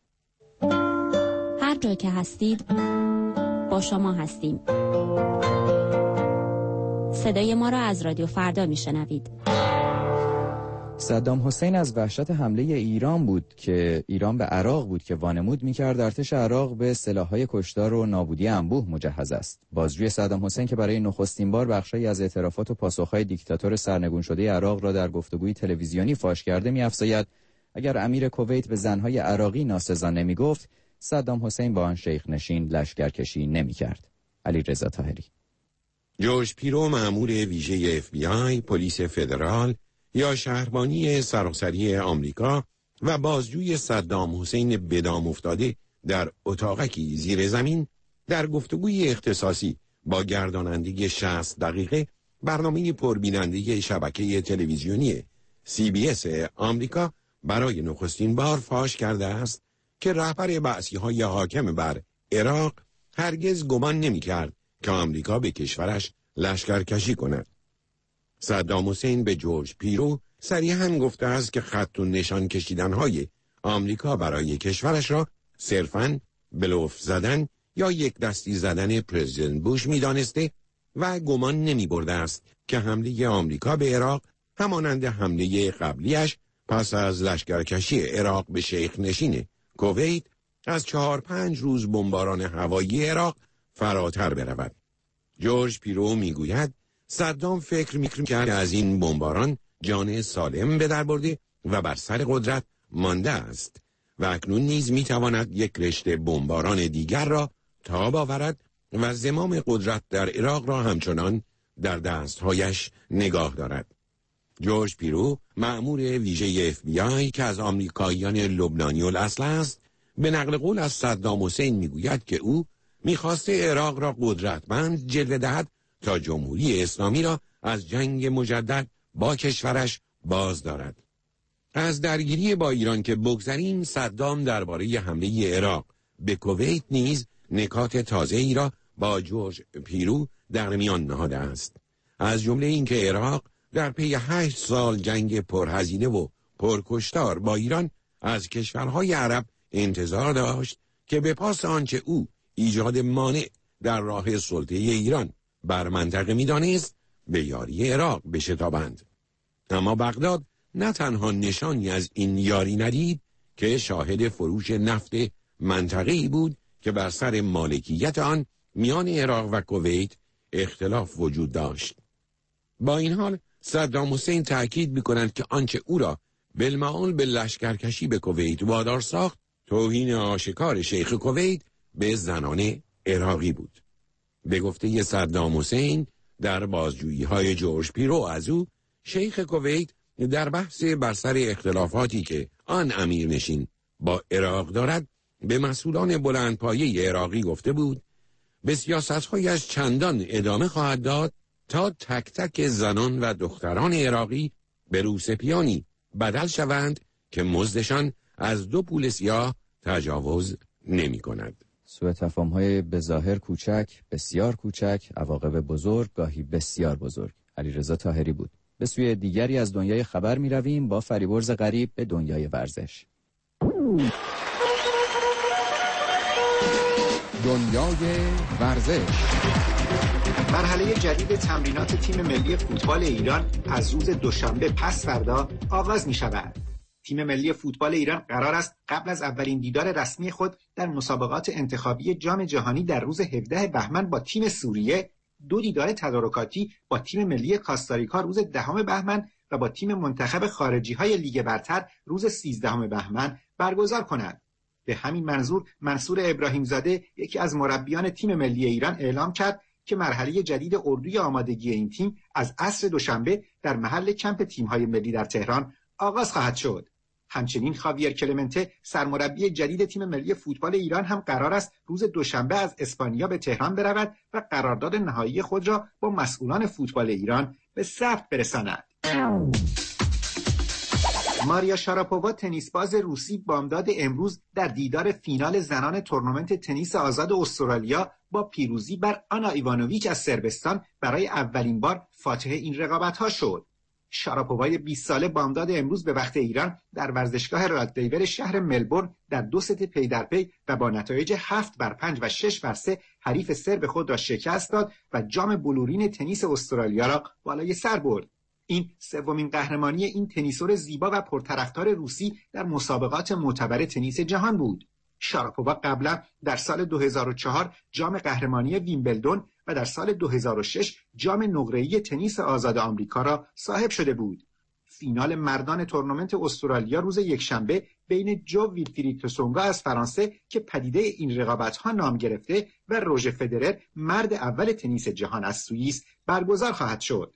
هر جای که هستید با شما هستیم. صدای ما را از رادیو فردا می شنوید. صدام حسین از وحشت حمله ایران بود که ایران به عراق بود که وانمود می‌کرد ارتش عراق به سلاح‌های کشتار و نابودی انبوه مجهز است. بازجوی صدام حسین که برای نخستین بار بخشی از اعترافات و پاسخ‌های دیکتاتور سرنگون شده عراق را در گفتگوی تلویزیونی فاش کرده می‌افزاید اگر امیر کویت به زن‌های عراقی ناسزا نمی‌گفت، صدام حسین با آن شیخ نشین لشکرکشی نمی‌کرد. علیرضا طاهری. جورج پیرو مأمور ویژه اف بی آی، پلیس فدرال یا شهربانی سراسری آمریکا و بازجوی صدام حسین به دام افتاده در اتاقکی زیر زمین در گفتگوی اختصاصی با گرداننده شصت دقیقه برنامه پربیننده شبکه تلویزیونی سی بی اس آمریکا برای نخستین بار فاش کرده است که رهبر بعثی‌های حاکم بر عراق هرگز گمان نمی‌کرد که آمریکا به کشورش لشکرکشی کند. صدام حسین به جورج پیرو صریحاً گفته است که خط و نشان کشیدن‌های آمریکا برای کشورش را صرفاً بلوف زدن یا یک دستی زدن پرزیدنت بوش می‌دانسته و گمان نمی‌برده است که حمله آمریکا به عراق همانند حمله قبلیش پس از لشکرکشی عراق به شیخ نشین کویت از چهار پنج روز بمباران هوایی عراق فراتر برود. جورج پیرو میگوید صدام فکر می‌کرد که از این بمباران جان سالم به در برده و بر سر قدرت مانده است و اکنون نیز میتواند یک رشته بمباران دیگر را تاب آورد و زمام قدرت در عراق را همچنان در دستهایش نگاه دارد. جورج پیرو مأمور ویژه اف بی آی که از آمریکاییان لبنانی الاصل است به نقل قول از صدام حسین میگوید که او میخواسته عراق را قدرتمند جلوه دهد تا جمهوری اسلامی را از جنگ مجدد با کشورش باز دارد. از درگیری با ایران که بگذریم، صدام درباره حمله عراق به کویت نیز نکات تازه ای را با جورج پیرو در میان نهاده است. از جمله اینکه عراق در پی هشت سال جنگ پرهزینه و پرکشتار با ایران از کشورهای عرب انتظار داشت که به پاس آنچه او ایجاد مانع در راه سلطه ایران بر منطقه می‌دانست به یاری عراق بشتابند. اما بغداد نه تنها نشانی از این یاری ندید که شاهد فروش نفت منطقه‌ای بود که بر سر مالکیت آن میان عراق و کویت اختلاف وجود داشت. با این حال صدام حسین تأکید می‌کند که آنچه او را بالمعال به لشکرکشی به کویت وادار ساخت توهین آشکار شیخ کویت به زنان عراقی بود. به گفته صدام حسین در بازجویی‌های جورج پیرو از او، شیخ کویت در بحث بر سر اختلافاتی که آن امیرنشین با عراق دارد به مسئولان بلندپایه عراقی گفته بود به سیاست‌هایش چندان ادامه خواهد داد تا تک تک زنان و دختران عراقی به روسپیانی بدل شوند که مزدشان از دو پول سیاه تجاوز نمی کند. سوء تفاهم‌های به ظاهر کوچک، بسیار کوچک، عواقب بزرگ، گاهی بسیار بزرگ. علیرضا طاهری بود. به سوی دیگری از دنیای خبر می رویم با فریبرز غریب به دنیای ورزش. دنیای ورزش. مرحله جدید تمرینات تیم ملی فوتبال ایران از روز دوشنبه پس فردا آغاز می شود. تیم ملی فوتبال ایران قرار است قبل از اولین دیدار رسمی خود در مسابقات انتخابی جام جهانی در روز هفدهم بهمن با تیم سوریه، دو دیدار تدارکاتی با تیم ملی کاستاریکا روز دهم بهمن و با تیم منتخب خارجی های لیگ برتر روز سیزدهم بهمن برگزار کند. به همین منظور منصور ابراهیم زاده، یکی از مربیان تیم ملی ایران، اعلام کرد که مرحله جدید اردوی آمادگی این تیم از عصر دوشنبه در محل کمپ تیم‌های ملی در تهران آغاز خواهد شد. همچنین خاویر کلمنته، سرمربی جدید تیم ملی فوتبال ایران، هم قرار است روز دوشنبه از اسپانیا به تهران برود و قرارداد نهایی خود را با مسئولان فوتبال ایران به ثبت برساند. ماریا شاراپووا، تنیسباز روسی، بامداد امروز در دیدار فینال زنان تورنمنت تنیس آزاد استرالیا با پیروزی بر آنا ایوانوویچ از صربستان برای اولین بار فاتح این رقابت‌ها شد. شاراپووای بیست ساله بامداد امروز به وقت ایران در ورزشگاه راددیور شهر ملبورن در دو ست پی در پی و با نتایج هفت بر پنج و شش بر سه حریف سرب خود را شکست داد و جام بلورین تنیس استرالیا را بالای سر برد. این سومین قهرمانی این تنیسور زیبا و پرطرفدار روسی در مسابقات معتبر تنیس جهان بود. شاراپووا قبلا در سال دو هزار و چهار جام قهرمانی ویمبلدون و در سال دو هزار و شش جام نقره‌ای تنیس آزاد آمریکا را صاحب شده بود. فینال مردان تورنمنت استرالیا روز یکشنبه بین جو ویلفرید تسونگا از فرانسه که پدیده این رقابت‌ها نام گرفته و روژر فدرر مرد اول تنیس جهان از سوئیس برگزار خواهد شد.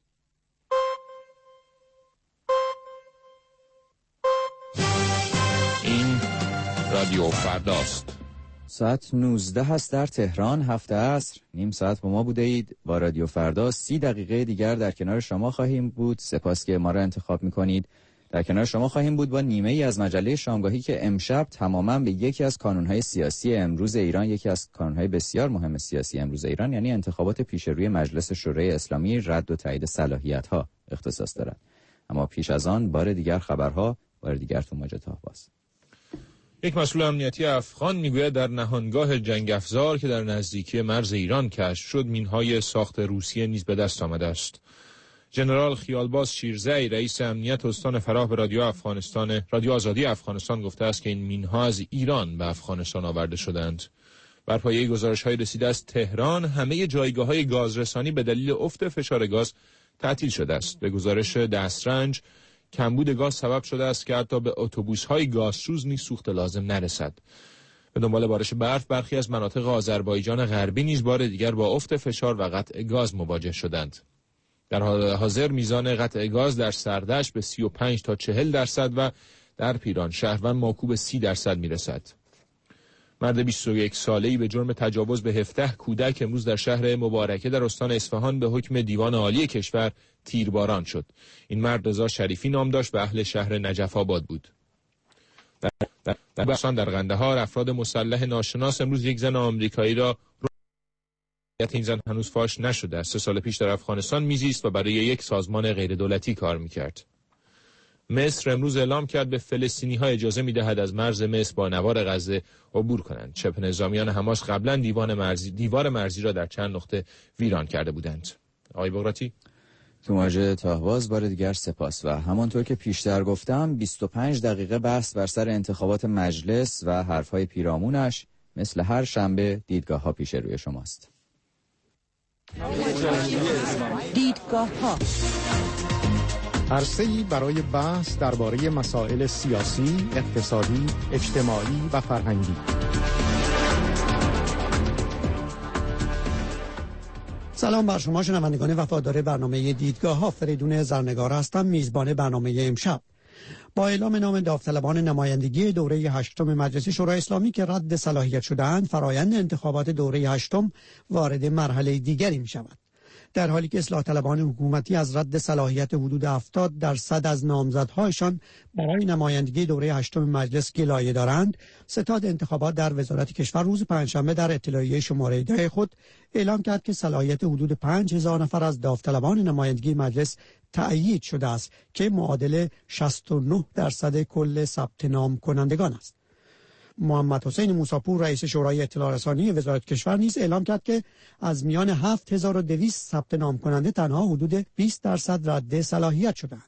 این رادیو فرداست. ساعت نوزده هست در تهران، هفت عصر. نیم ساعت با ما بوده اید. با رادیو فردا سی دقیقه دیگر در کنار شما خواهیم بود. سپاس که ما را انتخاب میکنید. در کنار شما خواهیم بود با نیمه ای از مجله شامگاهی که امشب تماما به یکی از کانونهای سیاسی امروز ایران، یکی از کانونهای بسیار مهم سیاسی امروز ایران، یعنی انتخابات پیش روی مجلس شورای اسلامی، رد و تایید صلاحیت‌ها اختصاص دارد. اما پیش از آن بار دیگر خبرها، بار دیگر تو موج تاه‌باز. یک مسئول امنیتی افغان میگوید در نهانگاه جنگ افزار که در نزدیکی مرز ایران کشف شد، مینهای ساخت روسیه نیز به دست آمده است. ژنرال خیالباز شیرزی، رئیس امنیت استان فراه، به رادیو افغانستان، رادیو آزادی افغانستان گفته است که این مینها از ایران به افغانستان آورده شدند. بر پایه گزارش‌های رسیده از تهران، همه جایگاه‌های گازرسانی به دلیل افت فشار گاز تعطیل شده است. به گزارش دسترنج، کمبود گاز سبب شده است که حتی به اتوبوس‌های گازسوز نیز سوخت لازم نرسد. به دنبال بارش برف، برخی از مناطق آذربایجان غربی نیز بار دیگر با افت فشار و قطع گاز مواجه شدند. در حال حاضر میزان قطع گاز در سردشت به سی و پنج تا چهل درصد و در پیران شهروند ماکو به سی درصد میرسد. مرد بیست و یک ساله‌ای به جرم تجاوز به هفده کودک امروز در شهر مبارکه در استان اصفهان به حکم دیوان عالی کشور تیرباران شد. این مرد رضا شریفی نام داشت و اهل شهر نجف آباد بود. در در در, در, در قندهار افراد مسلح ناشناس امروز یک زن آمریکایی را این زن هنوز فاش نشده است. سه سال پیش در افغانستان میزیست و برای یک سازمان غیر دولتی کار میکرد. مصر امروز اعلام کرد به فلسطینی‌ها اجازه می‌دهد از مرز مصر با نوار غزه عبور کنند. شبه نظامیان حماس قبلا دیوان مرزی دیوار مرزی را در چند نقطه ویران کرده بودند. آقای بغراتی، تو موج تاه‌باز بار دیگر سپاس. و همانطور که پیشتر گفتم بیست و پنج دقیقه بحث بر سر انتخابات مجلس و حرف‌های پیرامونش. مثل هر شنبه دیدگاه‌ها پیش روی شماست. دیدگاه‌ها، عرصه‌ای برای بحث درباره مسائل سیاسی، اقتصادی، اجتماعی و فرهنگی. سلام بر شما شنوندگان وفادار برنامه دیدگاه‌ها. فریدون زرنگار هستم، میزبان برنامه امشب. با اعلام نام داوطلبان نمایندگی دوره هشتم مجلس شورای اسلامی که رد صلاحیت شده‌اند، فرایند انتخابات دوره هشتم وارد مرحله دیگری می‌شود. در حالی که اصلاح طلبان حکومتی از رد صلاحیت حدود هفتاد درصد از نامزدهایشان برای نمایندگی دوره هشتم مجلس گلایه دارند، ستاد انتخابات در وزارت کشور روز پنجشنبه در اطلاعیه شماره ده خود اعلام کرد که صلاحیت حدود پنج هزار نفر از داوطلبان نمایندگی مجلس تأیید شده است که معادل شصت و نه درصد کل ثبت نام کنندگان است. محمد حسین موساپور، رئیس شورای اطلاع رسانی وزارت کشور، نیز اعلام کرد که از میان هفت هزار و دویست ثبت نام کننده تنها حدود بیست درصد رد صلاحیت شدند.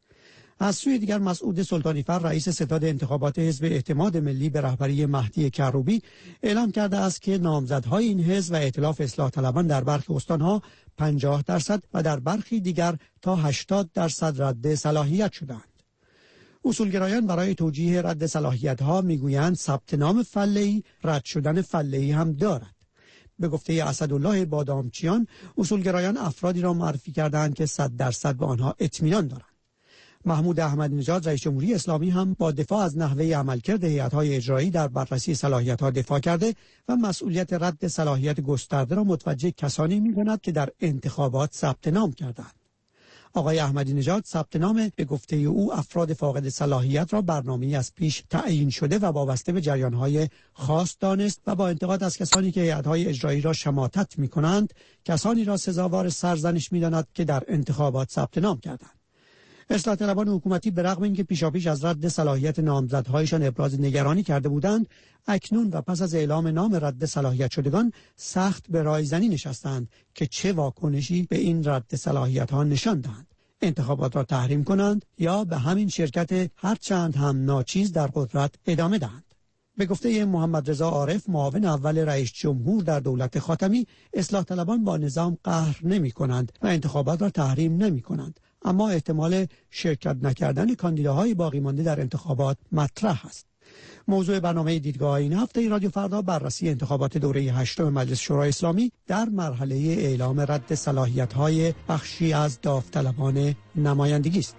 از سوی دیگر مسعود سلطانیفر، رئیس ستاد انتخابات حزب اعتماد ملی به رهبری مهدی کروبی، اعلام کرده است که نامزدهای این حزب و ائتلاف اصلاح طلبان در برخی استانها پنجاه درصد و در برخی دیگر تا هشتاد درصد رد صلاحیت شدند. اصولگرایان برای توجیه رد صلاحیت‌ها میگویند ثبت نام فله‌ای رد شدن فله‌ای هم دارد. به گفته اسدالله بادامچیان، اصولگرایان افرادی را معرفی کردند که صد درصد به آنها اطمینان دارند. محمود احمدی نژاد، رئیس جمهوری اسلامی، هم با دفاع از نحوه عملکرد هیئت‌های اجرایی در بررسی صلاحیت‌ها دفاع کرده و مسئولیت رد صلاحیت گسترده را متوجه کسانی می‌کند که در انتخابات ثبت نام کردند. آقای احمدی نژاد ثبت نام به گفته او افراد فاقد صلاحیت را برنامه‌ای از پیش تعیین شده و وابسته به جریان‌های خاص دانست و با انتقاد از کسانی که هیئت‌های اجرایی را شماتت می‌کنند، کسانی را سزاوار سرزنش می‌داند که در انتخابات ثبت نام کردند. اصلاح طلبان حکومتی به رغم اینکه پیشاپیش از رد صلاحیت نامزدهایشان ابراز نگرانی کرده بودند، اکنون و پس از اعلام نام رد صلاحیت شدگان سخت به رایزنی نشستند که چه واکنشی به این رد صلاحیت‌ها نشان دهند. انتخابات را تحریم کنند یا به همین شرکت هرچند هم ناچیز در قدرت ادامه دهند. به گفته محمد رضا عارف، معاون اول رئیس جمهور در دولت خاتمی، اصلاح طلبان با نظام قهر نمی کنند و انتخابات را تحریم نمی کنند، اما احتمال شرکت نکردن کاندیداهای باقی مانده در انتخابات مطرح است. موضوع برنامه دیدگاه این هفته رادیو فردا بررسی انتخابات دوره هشتم مجلس شورای اسلامی در مرحله اعلام رد صلاحیت‌های بخشی از داوطلبان نمایندگی است.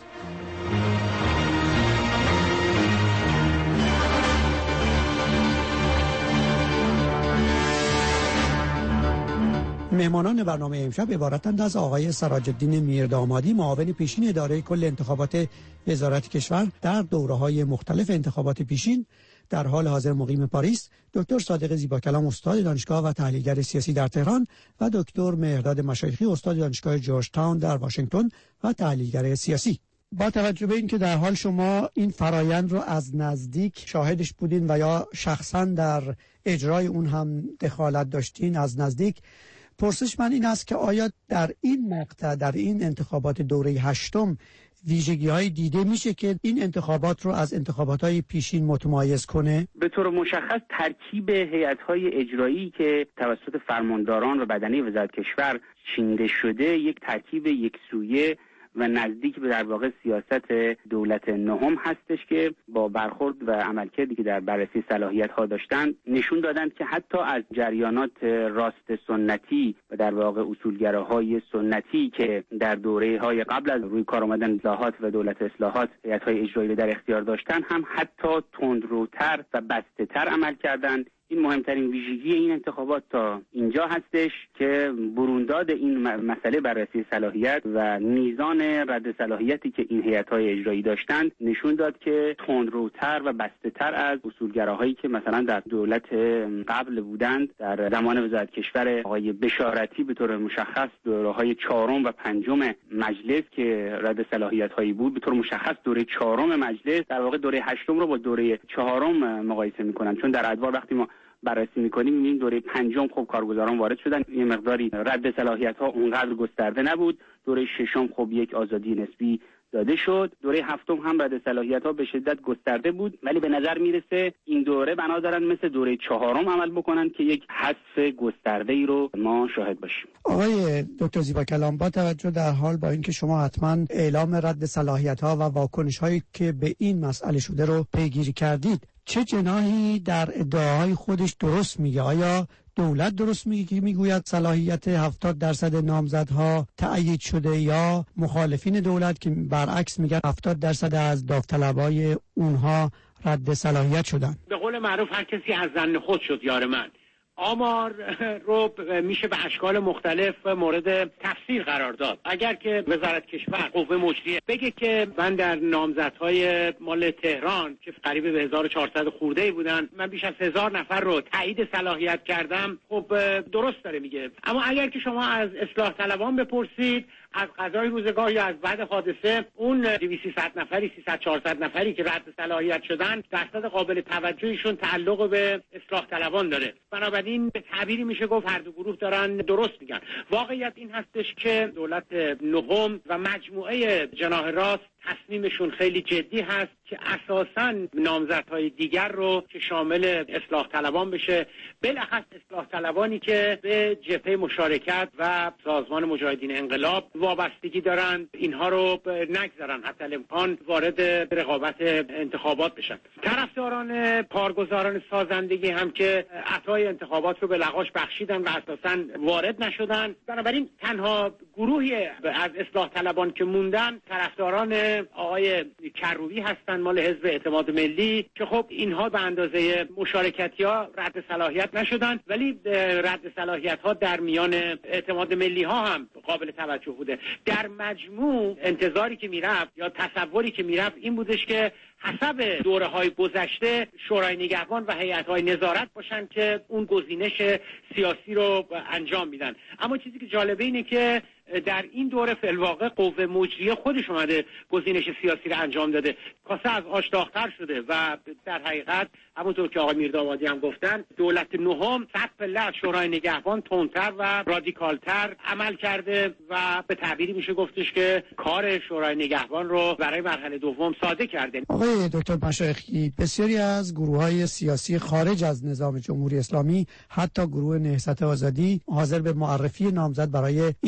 مهمانان برنامه امشب عبارتند از آقای سراج‌الدین میردامادی، معاون پیشین اداره کل انتخابات وزارت کشور در دوره‌های مختلف انتخابات پیشین، در حال حاضر مقیم پاریس، دکتر صادق زیباکلام استاد دانشگاه و تحلیلگر سیاسی در تهران و دکتر مهرداد مشایخی استاد دانشگاه جورج تاون در واشنگتن و تحلیلگر سیاسی. با توجه به اینکه در حال شما این فرایند رو از نزدیک شاهدش بودین و یا شخصا در اجرای اون هم دخالت داشتین از نزدیک، پرسش من این است که آیا در این مقطع، در این انتخابات دوره هشتم، ویژگی های دیده میشه که این انتخابات رو از انتخابات های پیشین متمایز کنه؟ به طور مشخص ترکیب هیئت های اجرایی که توسط فرمانداران و بدنه وزارت کشور چینیده شده یک ترکیب یکسویه و نزدیک به در واقع سیاست دولت نهم هستش که با برخورد و عملکردی که در بررسی صلاحیت ها داشتند نشون دادند که حتی از جریانات راست سنتی و در واقع اصولگراهای سنتی که در دوره های قبل از روی کار آمدن اصلاحات و دولت اصلاحات هیئت های اجرایی در اختیار داشتند هم حتی تندروتر و بسته‌تر عمل کردند. این مهمترین ویژگی این انتخابات تا اینجا هستش که برونداد این مسئله بررسی صلاحیت و میزان رد صلاحیتی که این هیئت‌های اجرایی داشتند نشون داد که تندروتر و بسته‌تر از اصولگراهایی که مثلا در دولت قبل بودند. در زمان وزارت کشور آقای بشارتی به طور مشخص دوره‌های چهارم و پنجم مجلس که رد صلاحیت‌هایی بود، به طور مشخص دوره چهارم مجلس در واقع دوره هشتم رو با دوره چهارم مقایسه می‌کنن، چون در ادوار وقتی ما بررسی میکنیم می‌بینیم دوره پنجم خب کارگزاران وارد شدن، یه مقداری رد صلاحیت ها اونقدر گسترده نبود. دوره ششم خب یک آزادی نسبی داده شد. دوره هفتم هم رد صلاحیت ها به شدت گسترده بود، ولی به نظر میرسه این دوره بنا دارن مثل دوره چهارم عمل بکنن که یک حذف گسترده ای رو ما شاهد باشیم. آقای دکتر زیباکلام، با توجه در حال با اینکه شما حتما اعلام رد صلاحیت ها و واکنش هایی که به این مسئله شده رو پیگیری کردید، چه جناحی در ادعاهای خودش درست میگه؟ آیا دولت درست میگه که میگوید صلاحیت هفتاد درصد نامزدها تأیید شده، یا مخالفین دولت که برعکس میگن هفتاد درصد از داوطلبای اونها رد صلاحیت شدن؟ به قول معروف هر کسی از زن خود شد یار من. آمار رو میشه به اشکال مختلف مورد تفسیر قرار داد. اگر که وزارت کشور قوه مجریه بگه که من در نامزدهای مال تهران که قریب به هزار و چهارصد خورده‌ای بودن من بیش از هزار نفر رو تایید صلاحیت کردم، خب درست داره میگه. اما اگر که شما از اصلاح طلبان بپرسید از قضای روزگار یا از بعد حادثه، اون دویست سیصد نفری سیصد چهارصد نفری که رد صلاحیت شدن درصد قابل توجهشون تعلق به اصلاح طلبان داره. بنابراین به تعبیری میشه گفت هر دو گروه دارن درست میگن. واقعیت این هستش که دولت نهم و مجموعه جناح راست تصمیمشون خیلی جدی هست که اساساً نامزدهای دیگر رو که شامل اصلاح طلبان بشه، بالاخص اصلاح طلبانی که به جبهه مشارکت و سازمان مجاهدین انقلاب وابستگی دارند، اینها رو نگذارن حتی الامکان وارد رقابت انتخابات بشن. طرفداران کارگزاران سازندگی هم که عطای انتخابات رو به لغاش بخشیدن و اساساً وارد نشدن. بنابراین تنها گروهی از اصلاح طلبان که موندن طرفداران آقای کروبی هستن مال حزب اعتماد ملی که خب اینها به اندازه مشارکتی ها رد صلاحیت نشدن، ولی رد صلاحیت ها در میان اعتماد ملی ها هم قابل توجه بوده. در مجموع انتظاری که میرفت یا تصوری که میرفت این بودش که حسب دوره های گذشته شورای نگهبان و هیئت های نظارت باشن که اون گزینش سیاسی رو انجام میدن. اما چیزی که جالبه اینه که در این دوره فی‌الواقع قوه مجریه خودش اومده گزینش سیاسی رو انجام داده. کاسه از آش داغ‌تر شده و در حقیقت همونطور که آقای میردامادی هم گفتن دولت نهم صد پله از شورای نگهبان تندتر و رادیکالتر عمل کرده و به تعبیری میشه گفتش که کار شورای نگهبان رو برای مرحله دوم ساده کرده. آقای دکتر مشایخی، بسیاری از گروه‌های سیاسی خارج از نظام جمهوری اسلامی، حتی گروه نهضت آزادی، حاضر به معرفی نامزد برای این انتخابات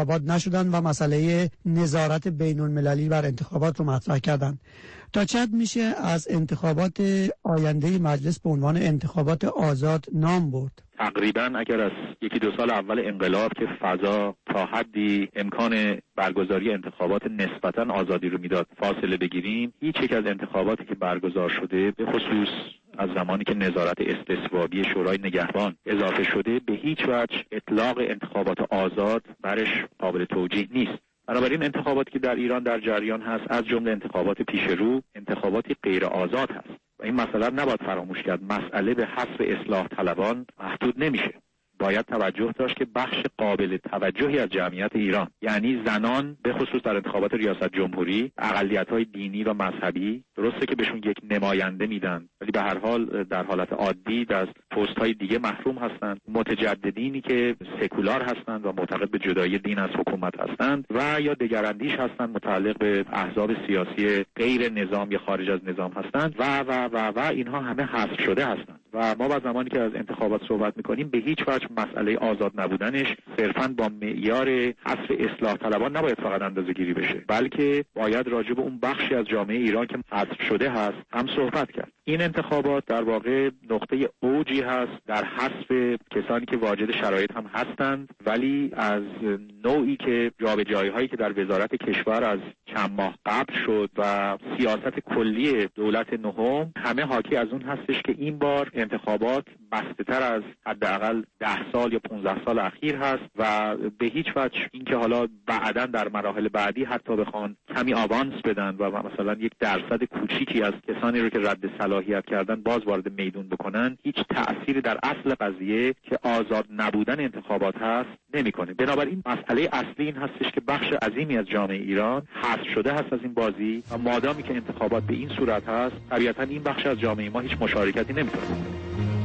انتخابات نشدند و مسئله نظارت بین المللی بر انتخابات رو مطرح کردند. تا چه حد میشه از انتخابات آینده مجلس به عنوان انتخابات آزاد نام برد؟ تقریبا اگر از یکی دو سال اول انقلاب که فضا تا حدی امکان برگزاری انتخابات نسبتا آزادی رو میداد فاصله بگیریم، هیچ یک از انتخاباتی که برگزار شده به خصوص از زمانی که نظارت استصوابی شورای نگهبان اضافه شده به هیچ وجه اطلاق انتخابات آزاد برش قابل توجیه نیست. بنابراین انتخاباتی که در ایران در جریان هست از جمله انتخابات پیشرو انتخاباتی غیر آزاد هست و این مسئله نباید فراموش کرد. مسئله به حسب اصلاح طلبان محدود نمیشه. باید توجه داشت که بخش قابل توجهی از جمعیت ایران، یعنی زنان به خصوص در انتخابات ریاست جمهوری، اقلیت‌های دینی و مذهبی، درسته که بهشون یک نماینده میدن ولی به هر حال در حالت عادی از پست‌های دیگه محروم هستند. متجددینی که سکولار هستند و معتقد به جدایی دین از حکومت هستند و یا دگراندیش هستند متعلق به احزاب سیاسی غیر نظام یا خارج از نظام هستند و و و و اینها همه حذف شده هستند و ما با زمانی که از انتخابات صحبت می‌کنیم به هیچ وجه مسئله آزاد نبودنش صرفاً با معیار حذف اصلاح طلبان نباید فقط اندازه‌گیری بشه، بلکه باید راجع به اون بخشی از جامعه ایران که حذف شده هست هم صحبت کرد. این انتخابات در واقع نقطه اوجی هست در حذف کسانی که واجد شرایط هم هستند، ولی از نوعی که جابجایی‌هایی که در وزارت کشور از چند ماه قبل شد و سیاست کلی دولت نهم همه حاکی از اون هستش که این بار انتخابات بسته‌تر از حداقل ده سال یا پانزده سال اخیر هست و به هیچ وجه اینکه حالا بعداً در مراحل بعدی حتی بخوان کمی آوانس بدن و مثلا یک درصد کوچیکی از کسانی رو که رد صلاحیت کردن باز وارد میدون بکنن، هیچ تأثیری در اصل قضیه که آزاد نبودن انتخابات هست نمی‌کنه. بنابراین مسئله اصلی این هستش که بخش عظیمی از جامعه ایران حذف شده هست از این بازی و مادامی که انتخابات به این صورت هست طبیعتاً این بخش از جامعه ما هیچ مشارکتی نمی‌تونه بکنه.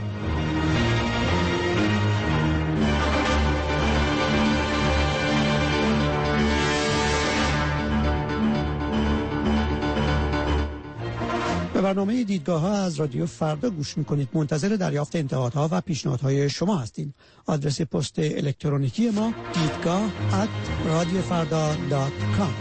به برنامه دیدگاه ها از رادیو فردا گوش میکنید. منتظر دریافت انتقادها و پیشنهادهای شما هستیم. آدرس پست الکترونیکی ما دیدگاه ات رادیو فردا دات کام.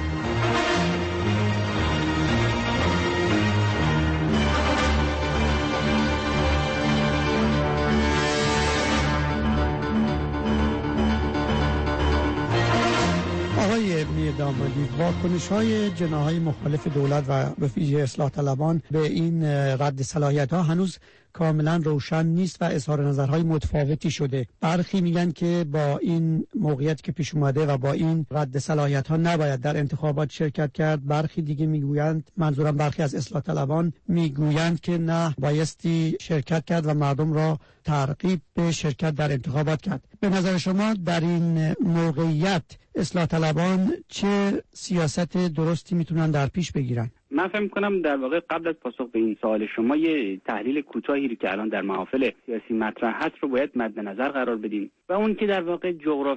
آقای میردامادی، واکنش‌های جناح‌های مخالف دولت و به ویژه اصلاح طلبان به این رد صلاحیت‌ها هنوز کاملا روشن نیست و اظهار نظرهای متفاوتی شده. برخی میگن که با این موقعیت که پیش اومده و با این رد صلاحیت‌ها نباید در انتخابات شرکت کرد. برخی دیگه میگویند، منظورم برخی از اصلاح طلبان میگویند که نه، بایستی شرکت کرد و مردم را ترغیب به شرکت در انتخابات کرد. به نظر شما در این موقعیت اصلاح طلبان چه سیاست درستی میتونن در پیش بگیرن؟ من فکر می‌کنم در واقع قبل از پاسخ به این سوال شما یه تحلیل کوتاهی رو که الان در محافل سیاسی مطرح هست رو باید مد نظر قرار بدیم و اون که در واقع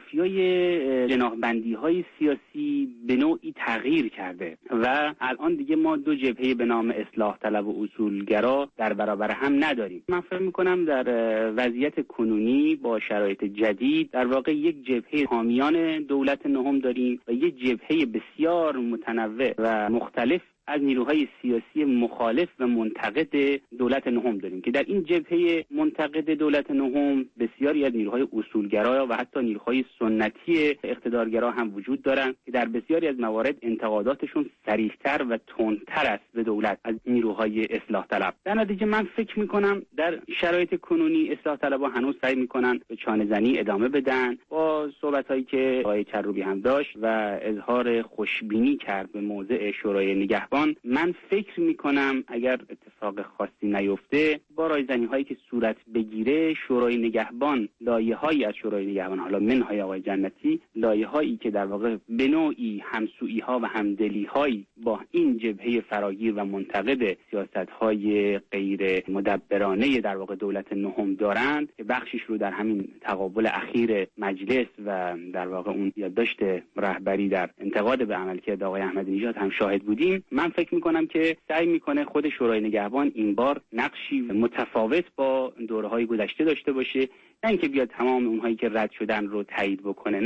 جغرافیای جناح‌بندی‌های سیاسی به نوعی تغییر کرده و الان دیگه ما دو جبهه به نام اصلاح طلب و اصولگرا در برابر هم نداریم. من فکر می‌کنم در وضعیت کنونی با شرایط جدید در واقع یک جبهه حامیان دولت نهم داریم و یک جبهه بسیار متنوع و مختلف از نیروهای سیاسی مخالف و منتقد دولت نهم داریم که در این جبهه منتقد دولت نهم بسیاری از نیروهای اصولگرا و حتی نیروهای سنتی اقتدارگرا هم وجود دارند که در بسیاری از موارد انتقاداتشون صریح‌تر و تندتر است به دولت از نیروهای اصلاح طلب. در نتیجه من فکر می‌کنم در شرایط کنونی اصلاح طلبها هنوز سعی می‌کنن به چانه زنی ادامه بدن با صحبت‌هایی که آقای چروبی هم داشت و اظهار خوشبینی کرد به موضع شورای نگهبان. من فکر میکنم اگر اتفاق خاصی نیفته با رایزنی هایی که صورت بگیره شورای نگهبان لایه هایی از شورای نگهبان، حالا منهای آقای جنتی، لایه هایی که در واقع به نوعی همسویی ها و همدلی هایی با این جبهه فراگیر و منتقد سیاست های غیر مدبرانه در واقع دولت نهم دارند که بخشش رو در همین تقابل اخیر مجلس و در واقع اون یادداشت رهبری در انتقاد به عملکرد آقای احمدی نژاد هم شاهد بودیم. من فکر میکنم که سعی میکنه خود شورای نگهبان این بار نقشی متفاوت با دوره‌های گذشته داشته باشه، نه اینکه بیاد تمام اونهایی که رد شدن رو تایید بکنه، نه،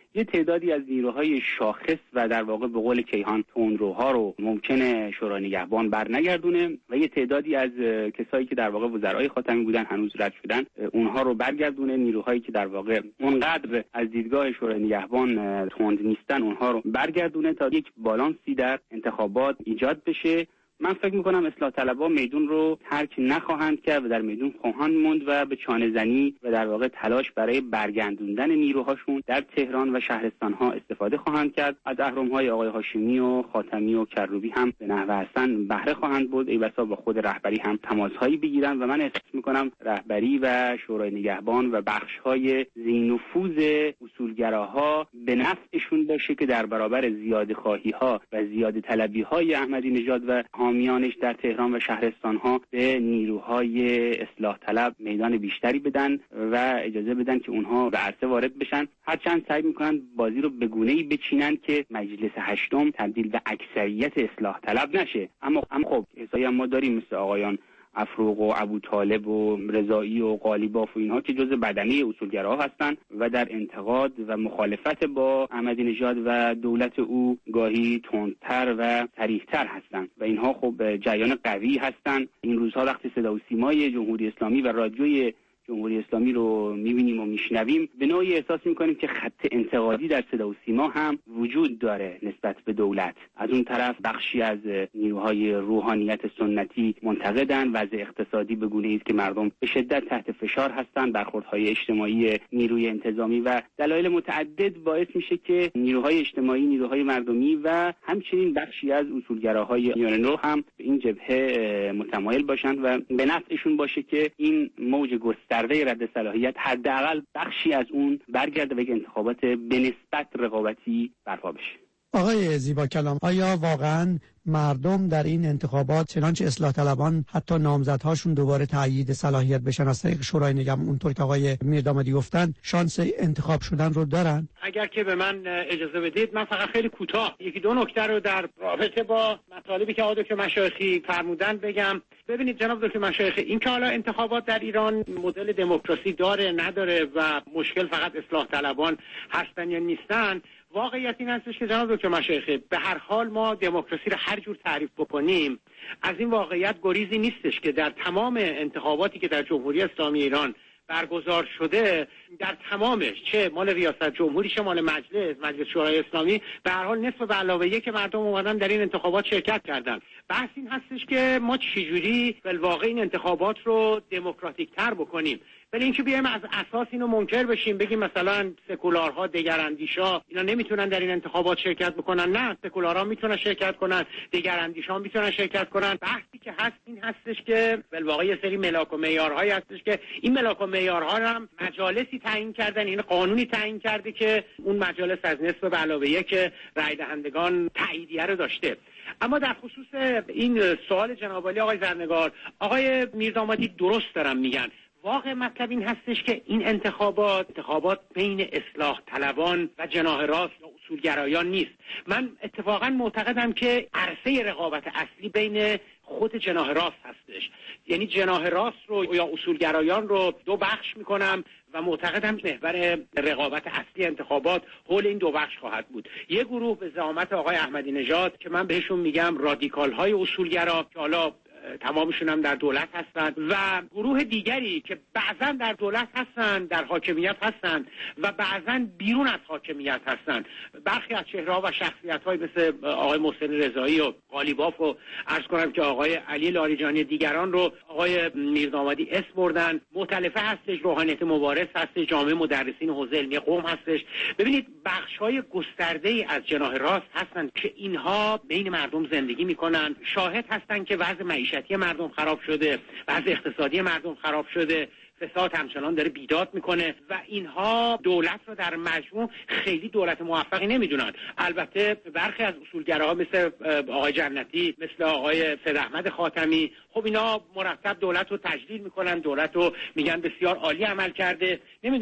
یه تعدادی از نیروهای شاخص و در واقع به قول کیهان تندروها رو ممکنه شورای نگهبان برنگردونه و یه تعدادی از کسایی که در واقع وزرای خاتمی بودن هنوز رد شدن اونها رو برگردونه. نیروهایی که در واقع اونقدر از دیدگاه شورای نگهبان تند نیستن اونها رو برگردونه تا یک بالانسی در انتخابات ایجاد بشه. من فکر میکنم اصلاح طلبها میدون رو ترک نخواهند کرد و در میدون خواهند موند و به چانه زنی و در واقع تلاش برای برگردوندن نیروهاشون در تهران و شهرستانها استفاده خواهند کرد. از اهرم‌های آقای هاشمی و خاتمی و کروبی هم به نحو حسن بهره خواهند بود. ای بسا با خود رهبری هم تماسهایی بگیرن و من احساس میکنم رهبری و شورای نگهبان و بخش‌های ذی‌نفوذ اصولگراها به نفعشون باشه که در برابر زیادخواهی‌ها و زیادطلبی‌های احمدی نژاد و حامیانش در تهران و شهرستانها به نیروهای اصلاح طلب میدان بیشتری بدن و اجازه بدن که اونها به عرصه وارد بشن، هرچند سعی میکنن بازی رو به گونه‌ای بچینن که مجلس هشتم تبدیل به اکثریت اصلاح طلب نشه. اما اما خب کسایی هم ما داریم مثل آقایان افروق و ابوطالب و رضایی و قالیباف و اینها که جزء بدنه اصولگراها هستند و در انتقاد و مخالفت با احمدی نژاد و دولت او گاهی تندتر و صریح‌تر هستند و اینها خب جریان قوی هستند. این روزها وقتی صدا و سیمای جمهوری اسلامی و رادیوی جمهوری اسلامی رو می‌بینیم و میشنویم به نوعی احساس می‌کنیم که خط انتقادی در صدا و سیما هم وجود داره نسبت به دولت. از اون طرف بخشی از نیروهای روحانیت سنتی منتقدن وضع اقتصادی به گونه‌ای است که مردم به شدت تحت فشار هستند، برخوردهای اجتماعی نیروی انتظامی و دلایل متعدد باعث میشه که نیروهای اجتماعی، نیروهای مردمی و همچنین بخشی از اصولگراهای میان نو هم به این جبهه متمایل باشند و به نفعشون باشه که این موج گسترده در رد صلاحیت حداقل بخشی از اون برگرده و یک انتخابات به نسبت رقابتی برپا بشه. آقای زیبا کلام، آیا واقعا مردم در این انتخابات چنانچه اصلاح طلبان حتی نامزدهاشون دوباره تأیید صلاحیت بشن از طریق شورای نگهبان اونطور که آقای میردامادی گفتن شانس انتخاب شدن رو دارن؟ اگر که به من اجازه بدید من فقط خیلی کوتاه یکی دو نکته رو در رابطه با مطالبی که آقای دکتر مشایخی فرمودن بگم. ببینید جناب دکتر مشایخی، این که حالا انتخابات در ایران مدل دموکراسی داره نداره و مشکل فقط اصلاح طلبان هستن یا نیستن، واقعیت این هستش که جناب دکتر مشایخی به هر حال ما دموکراسی رو هر جور تعریف بکنیم از این واقعیت گریزی نیستش که در تمام انتخاباتی که در جمهوری اسلامی ایران برگزار شده، در تمامش چه مال ریاست جمهوری چه مال مجلس مجلس شورای اسلامی، به هر حال نصف به علاوه یک که مردم اومدن در این انتخابات شرکت کردن. بحث این هستش که ما چجوری بالواقع این انتخابات رو دموکراتیک تر بکنیم. ولی اینکه بیایم از اساس اینو منکر بشیم بگیم مثلا سکولارها دگراندیشا اینا نمیتونن در این انتخابات شرکت بکنن، نه سکولارها میتونن شرکت کنن، دگراندیشا میتونن شرکت کنن. بحثی که هست این هستش که بالواقع یه سری ملاک و معیارهایی هستش که این ملاک و معیارها هم مجالسی تعیین کردن، این قانونی تعیین کرده که اون مجالس از نصف به علاوه یک رای دهندگان تاییدیه رو داشته. اما در خصوص این سوال جناب عالی آقای زرنگار، آقای میردامادی درست دارن میگن. واقع مطلب این هستش که این انتخابات انتخابات بین اصلاح طلبان و جناح راست یا اصولگرایان نیست. من اتفاقا معتقدم که عرصه رقابت اصلی بین خود جناح راست هستش، یعنی جناح راست رو یا اصولگرایان رو دو بخش میکنم و معتقدم محور رقابت اصلی انتخابات حول این دو بخش خواهد بود. یک گروه به زعامت آقای احمدی نژاد که من بهشون میگم رادیکال های اصولگرا که حالا تمامشون هم در دولت هستند و گروه دیگری که بعضا در دولت هستند، در حاکمیت هستند و بعضا بیرون از حاکمیت هستند. برخی از چهره‌ها و شخصیت‌های مثل آقای محسن رضایی و قالیباف و عرض کنم که آقای علی لاریجانی دیگران رو آقای میردامادی اسم بردن. مؤتلفه هستش، روحانیت مبارز هستش، جامعه مدرسین حوزه علمی قم هستش. ببینید بخش‌های گسترده‌ای از جناح راست هستند که اینها بین مردم زندگی می‌کنن، شاهد هستند که وضع معیشتی مردم خراب شده، وضع اقتصادی مردم خراب شده، فساد همچنان داره بیداد میکنه و اینها دولت رو در مجموع خیلی دولت موفقی نمیدونن. البته برخی از اصولگراها مثل آقای جنتی، مثل آقای سید احمد خاتمی، خب اینا مرتب دولت رو تجلیل میکنن، دولت رو میگن بسیار عالی عمل کرده. نمیدونم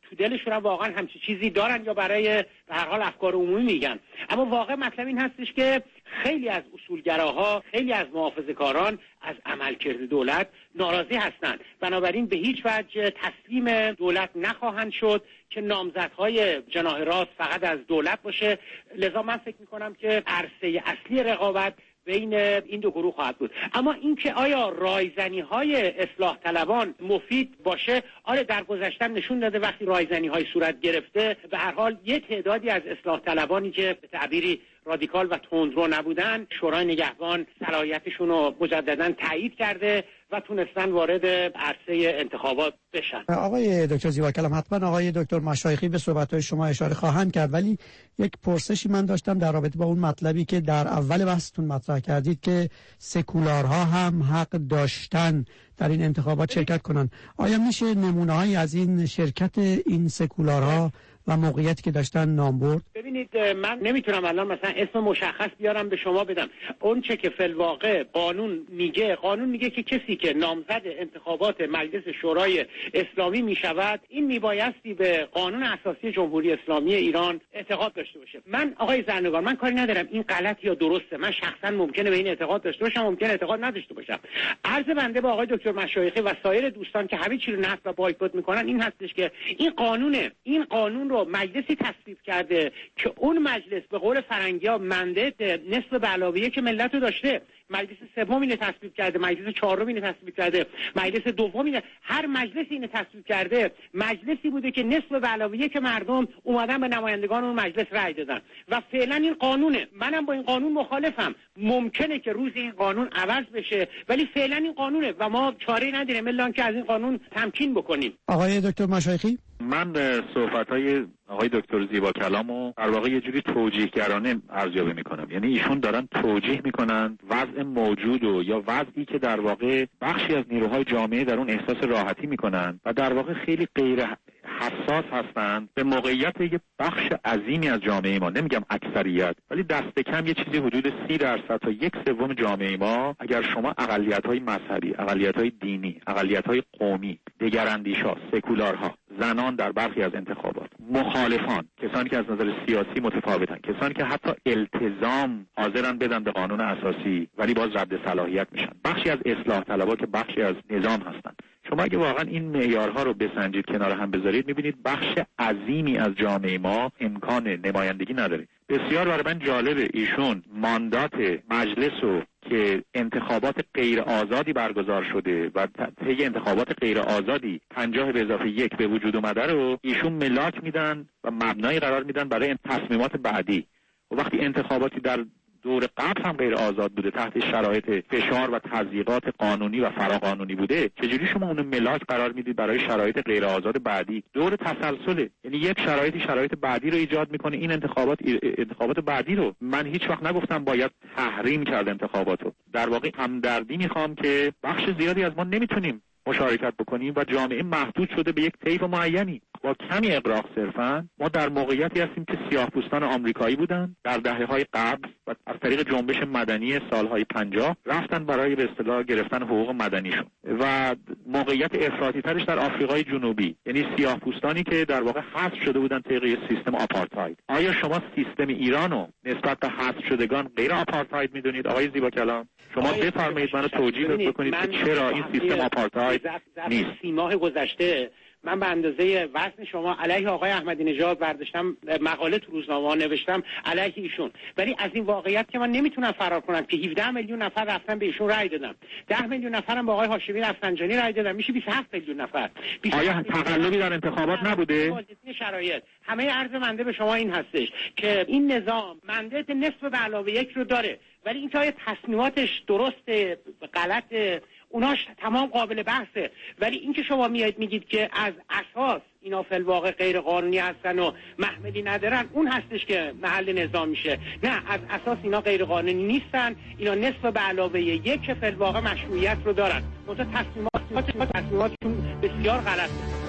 تو دلشون واقعا همچین چیزی دارن یا برای به هر حال افکار عمومی میگن. اما واقع مطلب این هستش که خیلی از اصولگراها، خیلی از محافظه‌کاران از عملکرد دولت ناراضی هستند. بنابراین به هیچ وجه تسلیم دولت نخواهند شد که نامزدهای جناح راست فقط از دولت باشه. لذا من فکر میکنم که عرصه اصلی رقابت بین این دو گروه خواهد بود. اما اینکه آیا رایزنی های اصلاح طلبان مفید باشه، آره در گذشته نشون داده وقتی رایزنی های صورت گرفته به هر حال یه تعدادی از اصلاح طلبانی که به تعبیری رادیکال و تندرو نبودن، شورای نگهبان صلاحیتشون رو مجددا تایید کرده و تونستن وارد عرصه انتخابات بشن. آقای دکتر زیبا کلام، حتما آقای دکتر مشایخی به صحبت‌های شما اشاره خواهند کرد، ولی یک پرسشی من داشتم در رابطه با اون مطلبی که در اول بحثتون مطرح کردید که سکولارها هم حق داشتن در این انتخابات شرکت کنن. آیا میشه نمونه‌هایی از این شرکت این سکولارها و موقعیتی که داشتن نام برد؟ ببینید من نمیتونم الان مثلا اسم مشخص بیارم به شما بدم. اون چه که فی الواقع قانون میگه، قانون میگه که کسی که نامزد انتخابات مجلس شورای اسلامی میشود این میبایستی به قانون اساسی جمهوری اسلامی ایران اعتقاد داشته باشه. من آقای زرنگار من کاری ندارم این غلط یا درسته، من شخصا ممکنه به این اعتقاد داشته باشم، ممکنه اعتقاد نداشته باشم. عرض بنده با آقای دکتر مشایخی و سایر دوستان که همه چی رو نقد و بایکوت میکنن این هستش که این قانونه، این قانون رو مجلسی تصویب کرده که اون مجلس به قول فرنگی‌ها مندت نصف به علاوه یک ملت رو داشته. مجلس سوم اینو تصویب کرده، مجلس چهارم اینو تصویب کرده، مجلس دوم اینو، هر مجلسی اینو تصویب کرده مجلسی بوده که نصف به علاوه یک مردم اومدن به نمایندگان اون مجلس رأی دادن و فعلا این قانونه. منم با این قانون مخالفم. ممکنه که روز این قانون عوض بشه ولی فعلا این قانونه و ما چاره‌ای نداریم الا اینکه از این قانون تمکین بکنیم. آقای دکتر مشایخی، من صحبت‌های آقای دکتر زیبا کلامو در واقع یه جوری توجیهگرانه ارزیابی میکنم. یعنی ایشون دارن توجیه میکنن وضع موجود و یا وضعی که در واقع بخشی از نیروهای جامعه در اون احساس راحتی میکنن و در واقع خیلی غیر حساس هستند به موقعیت یه بخش عظیمی از جامعه ما. نمیگم اکثریت، ولی دست کم یه چیزی حدود سی درصد تا یک سوم جامعه ما، اگر شما اقلیت‌های مذهبی، اقلیت‌های دینی، اقلیت‌های قومی، دگراندیش‌ها، سکولارها، زنان در برخی از انتخابات، مخالفان، کسانی که از نظر سیاسی متفاوتن، کسانی که حتی التزام حاضرن بدن به قانون اساسی ولی باز رد صلاحیت میشن، بخشی از اصلاح طلبها که بخشی از نظام هستن. شما اگه واقعا این معیارها رو بسنجید کنار هم بذارید میبینید بخش عظیمی از جامعه ما امکان نمایندگی نداره. بسیار برای من جالبه ایشون ماندات مجلس رو که انتخابات غیر آزادی برگزار شده و طی انتخابات غیر آزادی پنجاه به اضافه یک به وجود اومده رو ایشون ملاک میدن و مبنایی قرار میدن برای تصمیمات بعدی. و وقتی انتخاباتی در دور قبل هم غیر آزاد بوده، تحت شرایط فشار و تضییقات قانونی و فراقانونی بوده، چجوری شما اون ملاک قرار میدید برای شرایط غیر آزاد بعدی؟ دور تسلسله. یعنی یک شرایطی شرایط بعدی رو ایجاد میکنه. این انتخابات انتخابات بعدی رو من هیچ وقت نگفتم باید تحریم کرد انتخاباتو. در واقع همدردی میخوام که بخش زیادی از ما نمیتونیم مشارکت بکنیم و جامعه محدود شده به یک طیف معینی. با کمی اغراق صرفا ما در موقعیتی هستیم که سیاه‌پوستان آمریکایی بودن در دهه‌های قبل و از طریق جنبش مدنی سالهای پنجاه رفتن برای به اصطلاح گرفتن حقوق مدنیشون و موقعیت افراطی ترش در آفریقای جنوبی، یعنی سیاه‌پوستانی که در واقع حذف شده بودن طبق سیستم آپارتاید. آیا شما سیستم ایرانو نسبت به حذف شدگان غیر آپارتاید میدونید آقای زیبا کلام؟ شما بفرمایید منو توجیه بکنید که چرا این سیستم آپارتاید نیست. سی ماه گذشته من به اندازه وزن شما علیه آقای احمدی نژاد برداشتم، مقاله تو روزنامه‌ها نوشتم علیه ایشون، ولی از این واقعیت که من نمیتونم فرار کنم که هفده میلیون نفر رفتن به ایشون رأی دادن، ده میلیون نفرم با آقای هاشمی رفسنجانی رأی دادن، میشه بیست و هفت میلیون نفر. آیا تقلبی در انتخابات نبوده؟ شرایط همه عرض منده به شما این هستش که این نظام مندت نصف به علاوه یک رو داره، ولی این که آیا تصمیماتش درسته غلطه اوناش تمام قابل بحثه، ولی اینکه شما میایید میگید که از اساس اینا فی الواقع غیر قانونی هستن و محملی ندارن، اون هستش که محل نظام میشه. نه، از اساس اینا غیر قانونی نیستن، اینا نصف به علاوه یک فی الواقع مشروعیت رو دارن. منتها تصمیمات تصمیماتشون بسیار غلطه.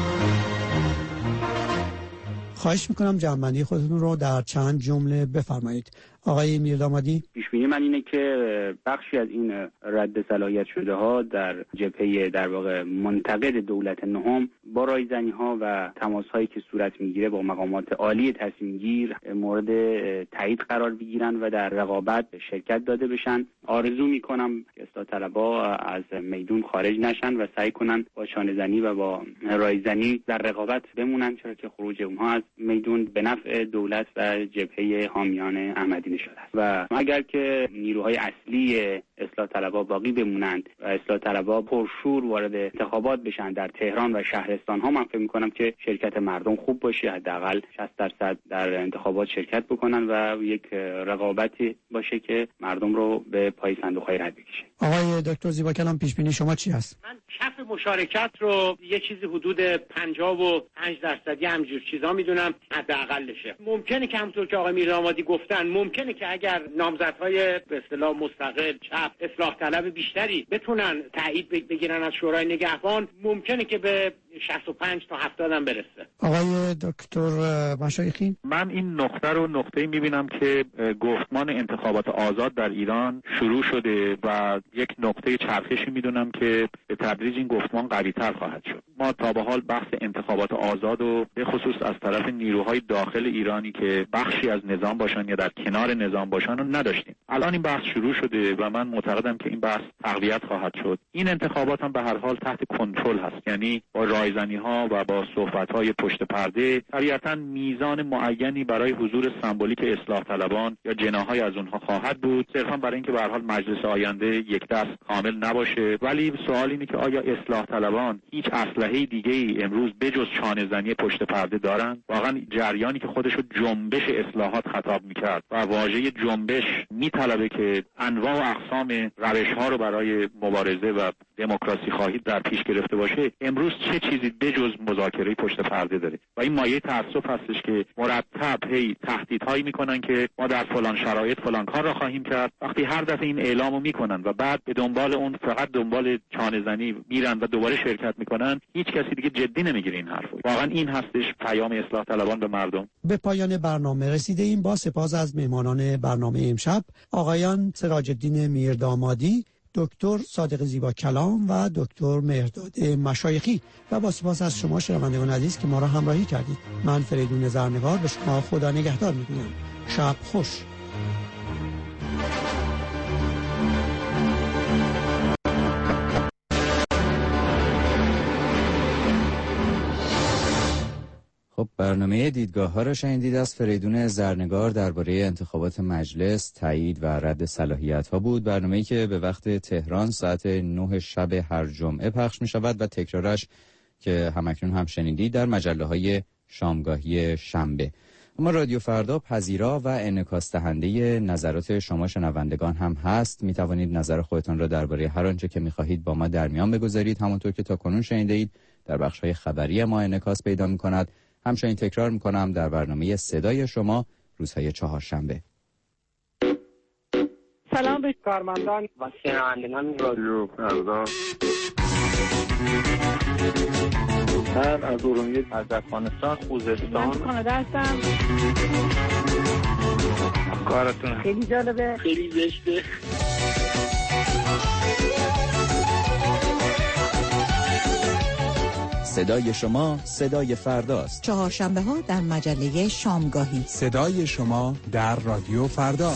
خواهش میکنم جمعنی خودتون رو در چند جمله بفرمایید. آقای میردامادی؟ پیش بینی من اینه که بخشی از این رد صلاحیت شده ها در جبهه در واقع منتقد دولت نهم با رایزنی ها و تماس هایی که صورت میگیره با مقامات عالی تصمیم گیر مورد تایید قرار بگیرن و در رقابت شرکت داده بشن. آرزو میکنم که اصلاح طلبها از میدون خارج نشن و سعی کنن با شانه زنی و با رایزنی در رقابت بمونن، چرا که خروج اونها از میدون به نفع دولت و جبهه حامیان احمدی نژاد است و اگر که نیروهای اصلی اصلاح طلبها باقی بمونند و اصلاح طلبها پرشور وارد انتخابات بشن در تهران و شهرستان ها، من فکر میکنم که شرکت مردم خوب باشه، حداقل شصت درصد در انتخابات شرکت بکنن و یک رقابتی باشه که مردم رو به پای صندوق‌های رد بکشه. آقای دکتر زیبا کلام، پیش بینی شما چی هست؟ من کف مشارکت رو یه چیزی حدود پنجاه و پنج درصدی همجور چیزا میدونم حداقلشه. ممکنه که همونطور که آقای میردامادی گفتن، ممکنه که اگر نامزدهای به اصطلاح مستقل چپ اصلاح طلب بیشتری بتونن تایید بگیرن از شورای نگهبان، ممکنه که به شصت و پنج تا هفتاد هم برسه. آقای دکتر مشایخی؟ من این نقطه رو نقطه‌ای می‌بینم که گفتمان انتخابات آزاد در ایران شروع شده و یک نقطه چرخشی می‌دونم که به تدریج این گفتمان قوی‌تر خواهد شد. ما تا به حال بحث انتخابات آزاد و به خصوص از طرف نیروهای داخل ایرانی که بخشی از نظام باشن یا در کنار نظام باشن رو نداشتیم. الان این بحث شروع شده و من معتقدم که این بحث تقویت خواهد شد. این انتخابات هم به هر حال تحت کنترل هست، یعنی با رایزنی ها و با صحبت های پشت پرده طبیعتاً میزان معینی برای حضور سمبولیک اصلاح طلبان یا جناحهای از اونها خواهد بود، صرفا برای اینکه به هر حال مجلس آینده یک دست کامل نباشه. ولی سوال اینه که آیا اصلاح طلبان هیچ اسلحه دیگه ای امروز بجز چانه زنی پشت پرده دارن؟ واقعا جریانی که خودشو جنبش اصلاحات خطاب میکرد و واژه جنبش میطلبه که انواع و اقسام روش ها رو برای مبارزه و دموکراسی خواهی در پیش گرفته باشه، امروز چه چیزی بجز مذاکره پشت پرده داره؟ و این مایه تأسف هستش که مرتب هی تهدیدهایی میکنن که ما در فلان شرایط فلان کار را خواهیم کرد. وقتی هر دفعه این اعلامو میکنن و بعد به دنبال اون فقط دنبال چانه زنی میرن و دوباره شرکت میکنن، هیچ کسی دیگه جدی نمیگیره این حرفو. واقعا این هستش پیام اصلاح طلبان به مردم. به پایان برنامه رسیده ایم. با سپاس از مهمانان برنامه امشب، آقایان سراج الدین میردامادی، دکتر صادق زیبا کلام و دکتر مهرداد مشایخی، و با سپاس از شما شنوندگان عزیز که ما را همراهی کردید. من فریدون زرنگار به شما خدا نگهدار میگویم. شب خوش. خب برنامه دیدگاه ها را شنیدید از فریدون زرنگار درباره انتخابات مجلس، تایید و رد صلاحیت ها بود. برنامه‌ای که به وقت تهران ساعت نه شب هر جمعه پخش می شود و تکرارش که همکنون هم شنیدید در مجله های شامگاهی شنبه. اما رادیو فردا پذیرا و انعکاس دهنده نظرات شما شنوندگان هم هست. می توانید نظر خودتان را درباره هر آنچه که می خواهید با ما در میان بگذارید. همونطور که تاکنون شنیدید در بخش های خبری ما انعکاس پیدا می کند. همچنین تکرار میکنم در برنامه صدای شما روزهای چهارشنبه. سلام به کارمندان و شنوندگان رادیو فردا. من از ارومیه، از افغانستان، خوزستان، کانادا هستم. کارتون خیلی جالبه، خیلی زشته. صدای شما صدای فرداست. چهارشنبه ها در مجله شامگاهی. صدای شما در رادیو فردا.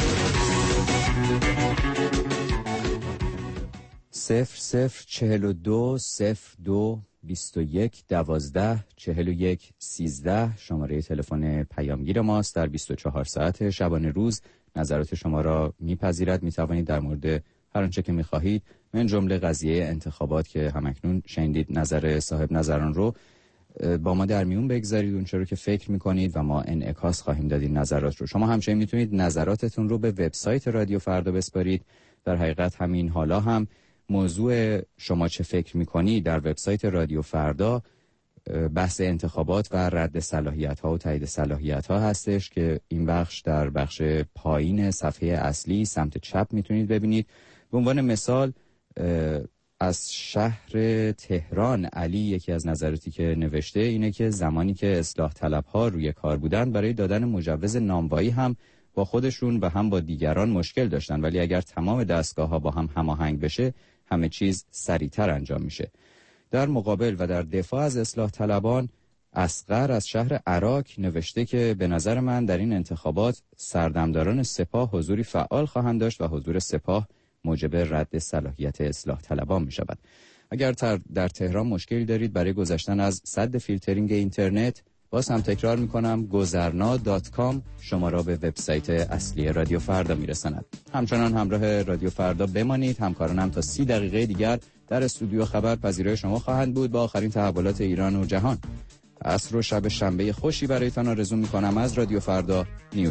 صفر صفر چهل و دو صفر دو بیست و یک دوازده چهل و یک سیزده شماره تلفن پیامگیر ماست. در بیست و چهار ساعت شبانه روز نظرات شما را میپذیرد. میتوانید در مورد هر آنچه که میخواهید، من جمله قضیه انتخابات که همکنون شنیدید نظر صاحب نظران رو با ما در میون بگذارید، اون چرا که فکر میکنید و ما انعکاس خواهیم داد این نظرات رو. شما همچنین میتونید نظراتتون رو به وبسایت رادیو فردا بسپارید. در حقیقت همین حالا هم موضوع شما چه فکر میکنید در وبسایت رادیو فردا بحث انتخابات و رد صلاحیت ها و تایید صلاحیت ها هستش که این بخش در بخش پایین صفحه اصلی سمت چپ میتونید ببینید. به عنوان مثال از شهر تهران علی یکی از نظراتی که نوشته اینه که زمانی که اصلاح طلب ها روی کار بودن برای دادن مجوز نانوایی هم با خودشون و هم با دیگران مشکل داشتن، ولی اگر تمام دستگاه‌ها با هم هماهنگ بشه همه چیز سریعتر انجام میشه. در مقابل و در دفاع از اصلاح طلبان، اصغر از شهر عراق نوشته که به نظر من در این انتخابات سردمداران سپاه حضوری فعال خواهند داشت و حضور سپاه موجب رد صلاحیت اصلاح طلبان می شود. اگر در تهران مشکلی دارید برای گذشتن از سد فیلترینگ اینترنت، باز هم تکرار می کنم گذرنا دات کام شما را به وبسایت اصلی رادیو فردا می رساند. همچنان همراه رادیو فردا بمانید. همکارانم تا سی دقیقه دیگر در استودیو خبر پذیرای شما خواهند بود با آخرین تحولات ایران و جهان. عصر و شب شنبه خوشی برایتان آرزو می کنم از رادیو فردا. نیوز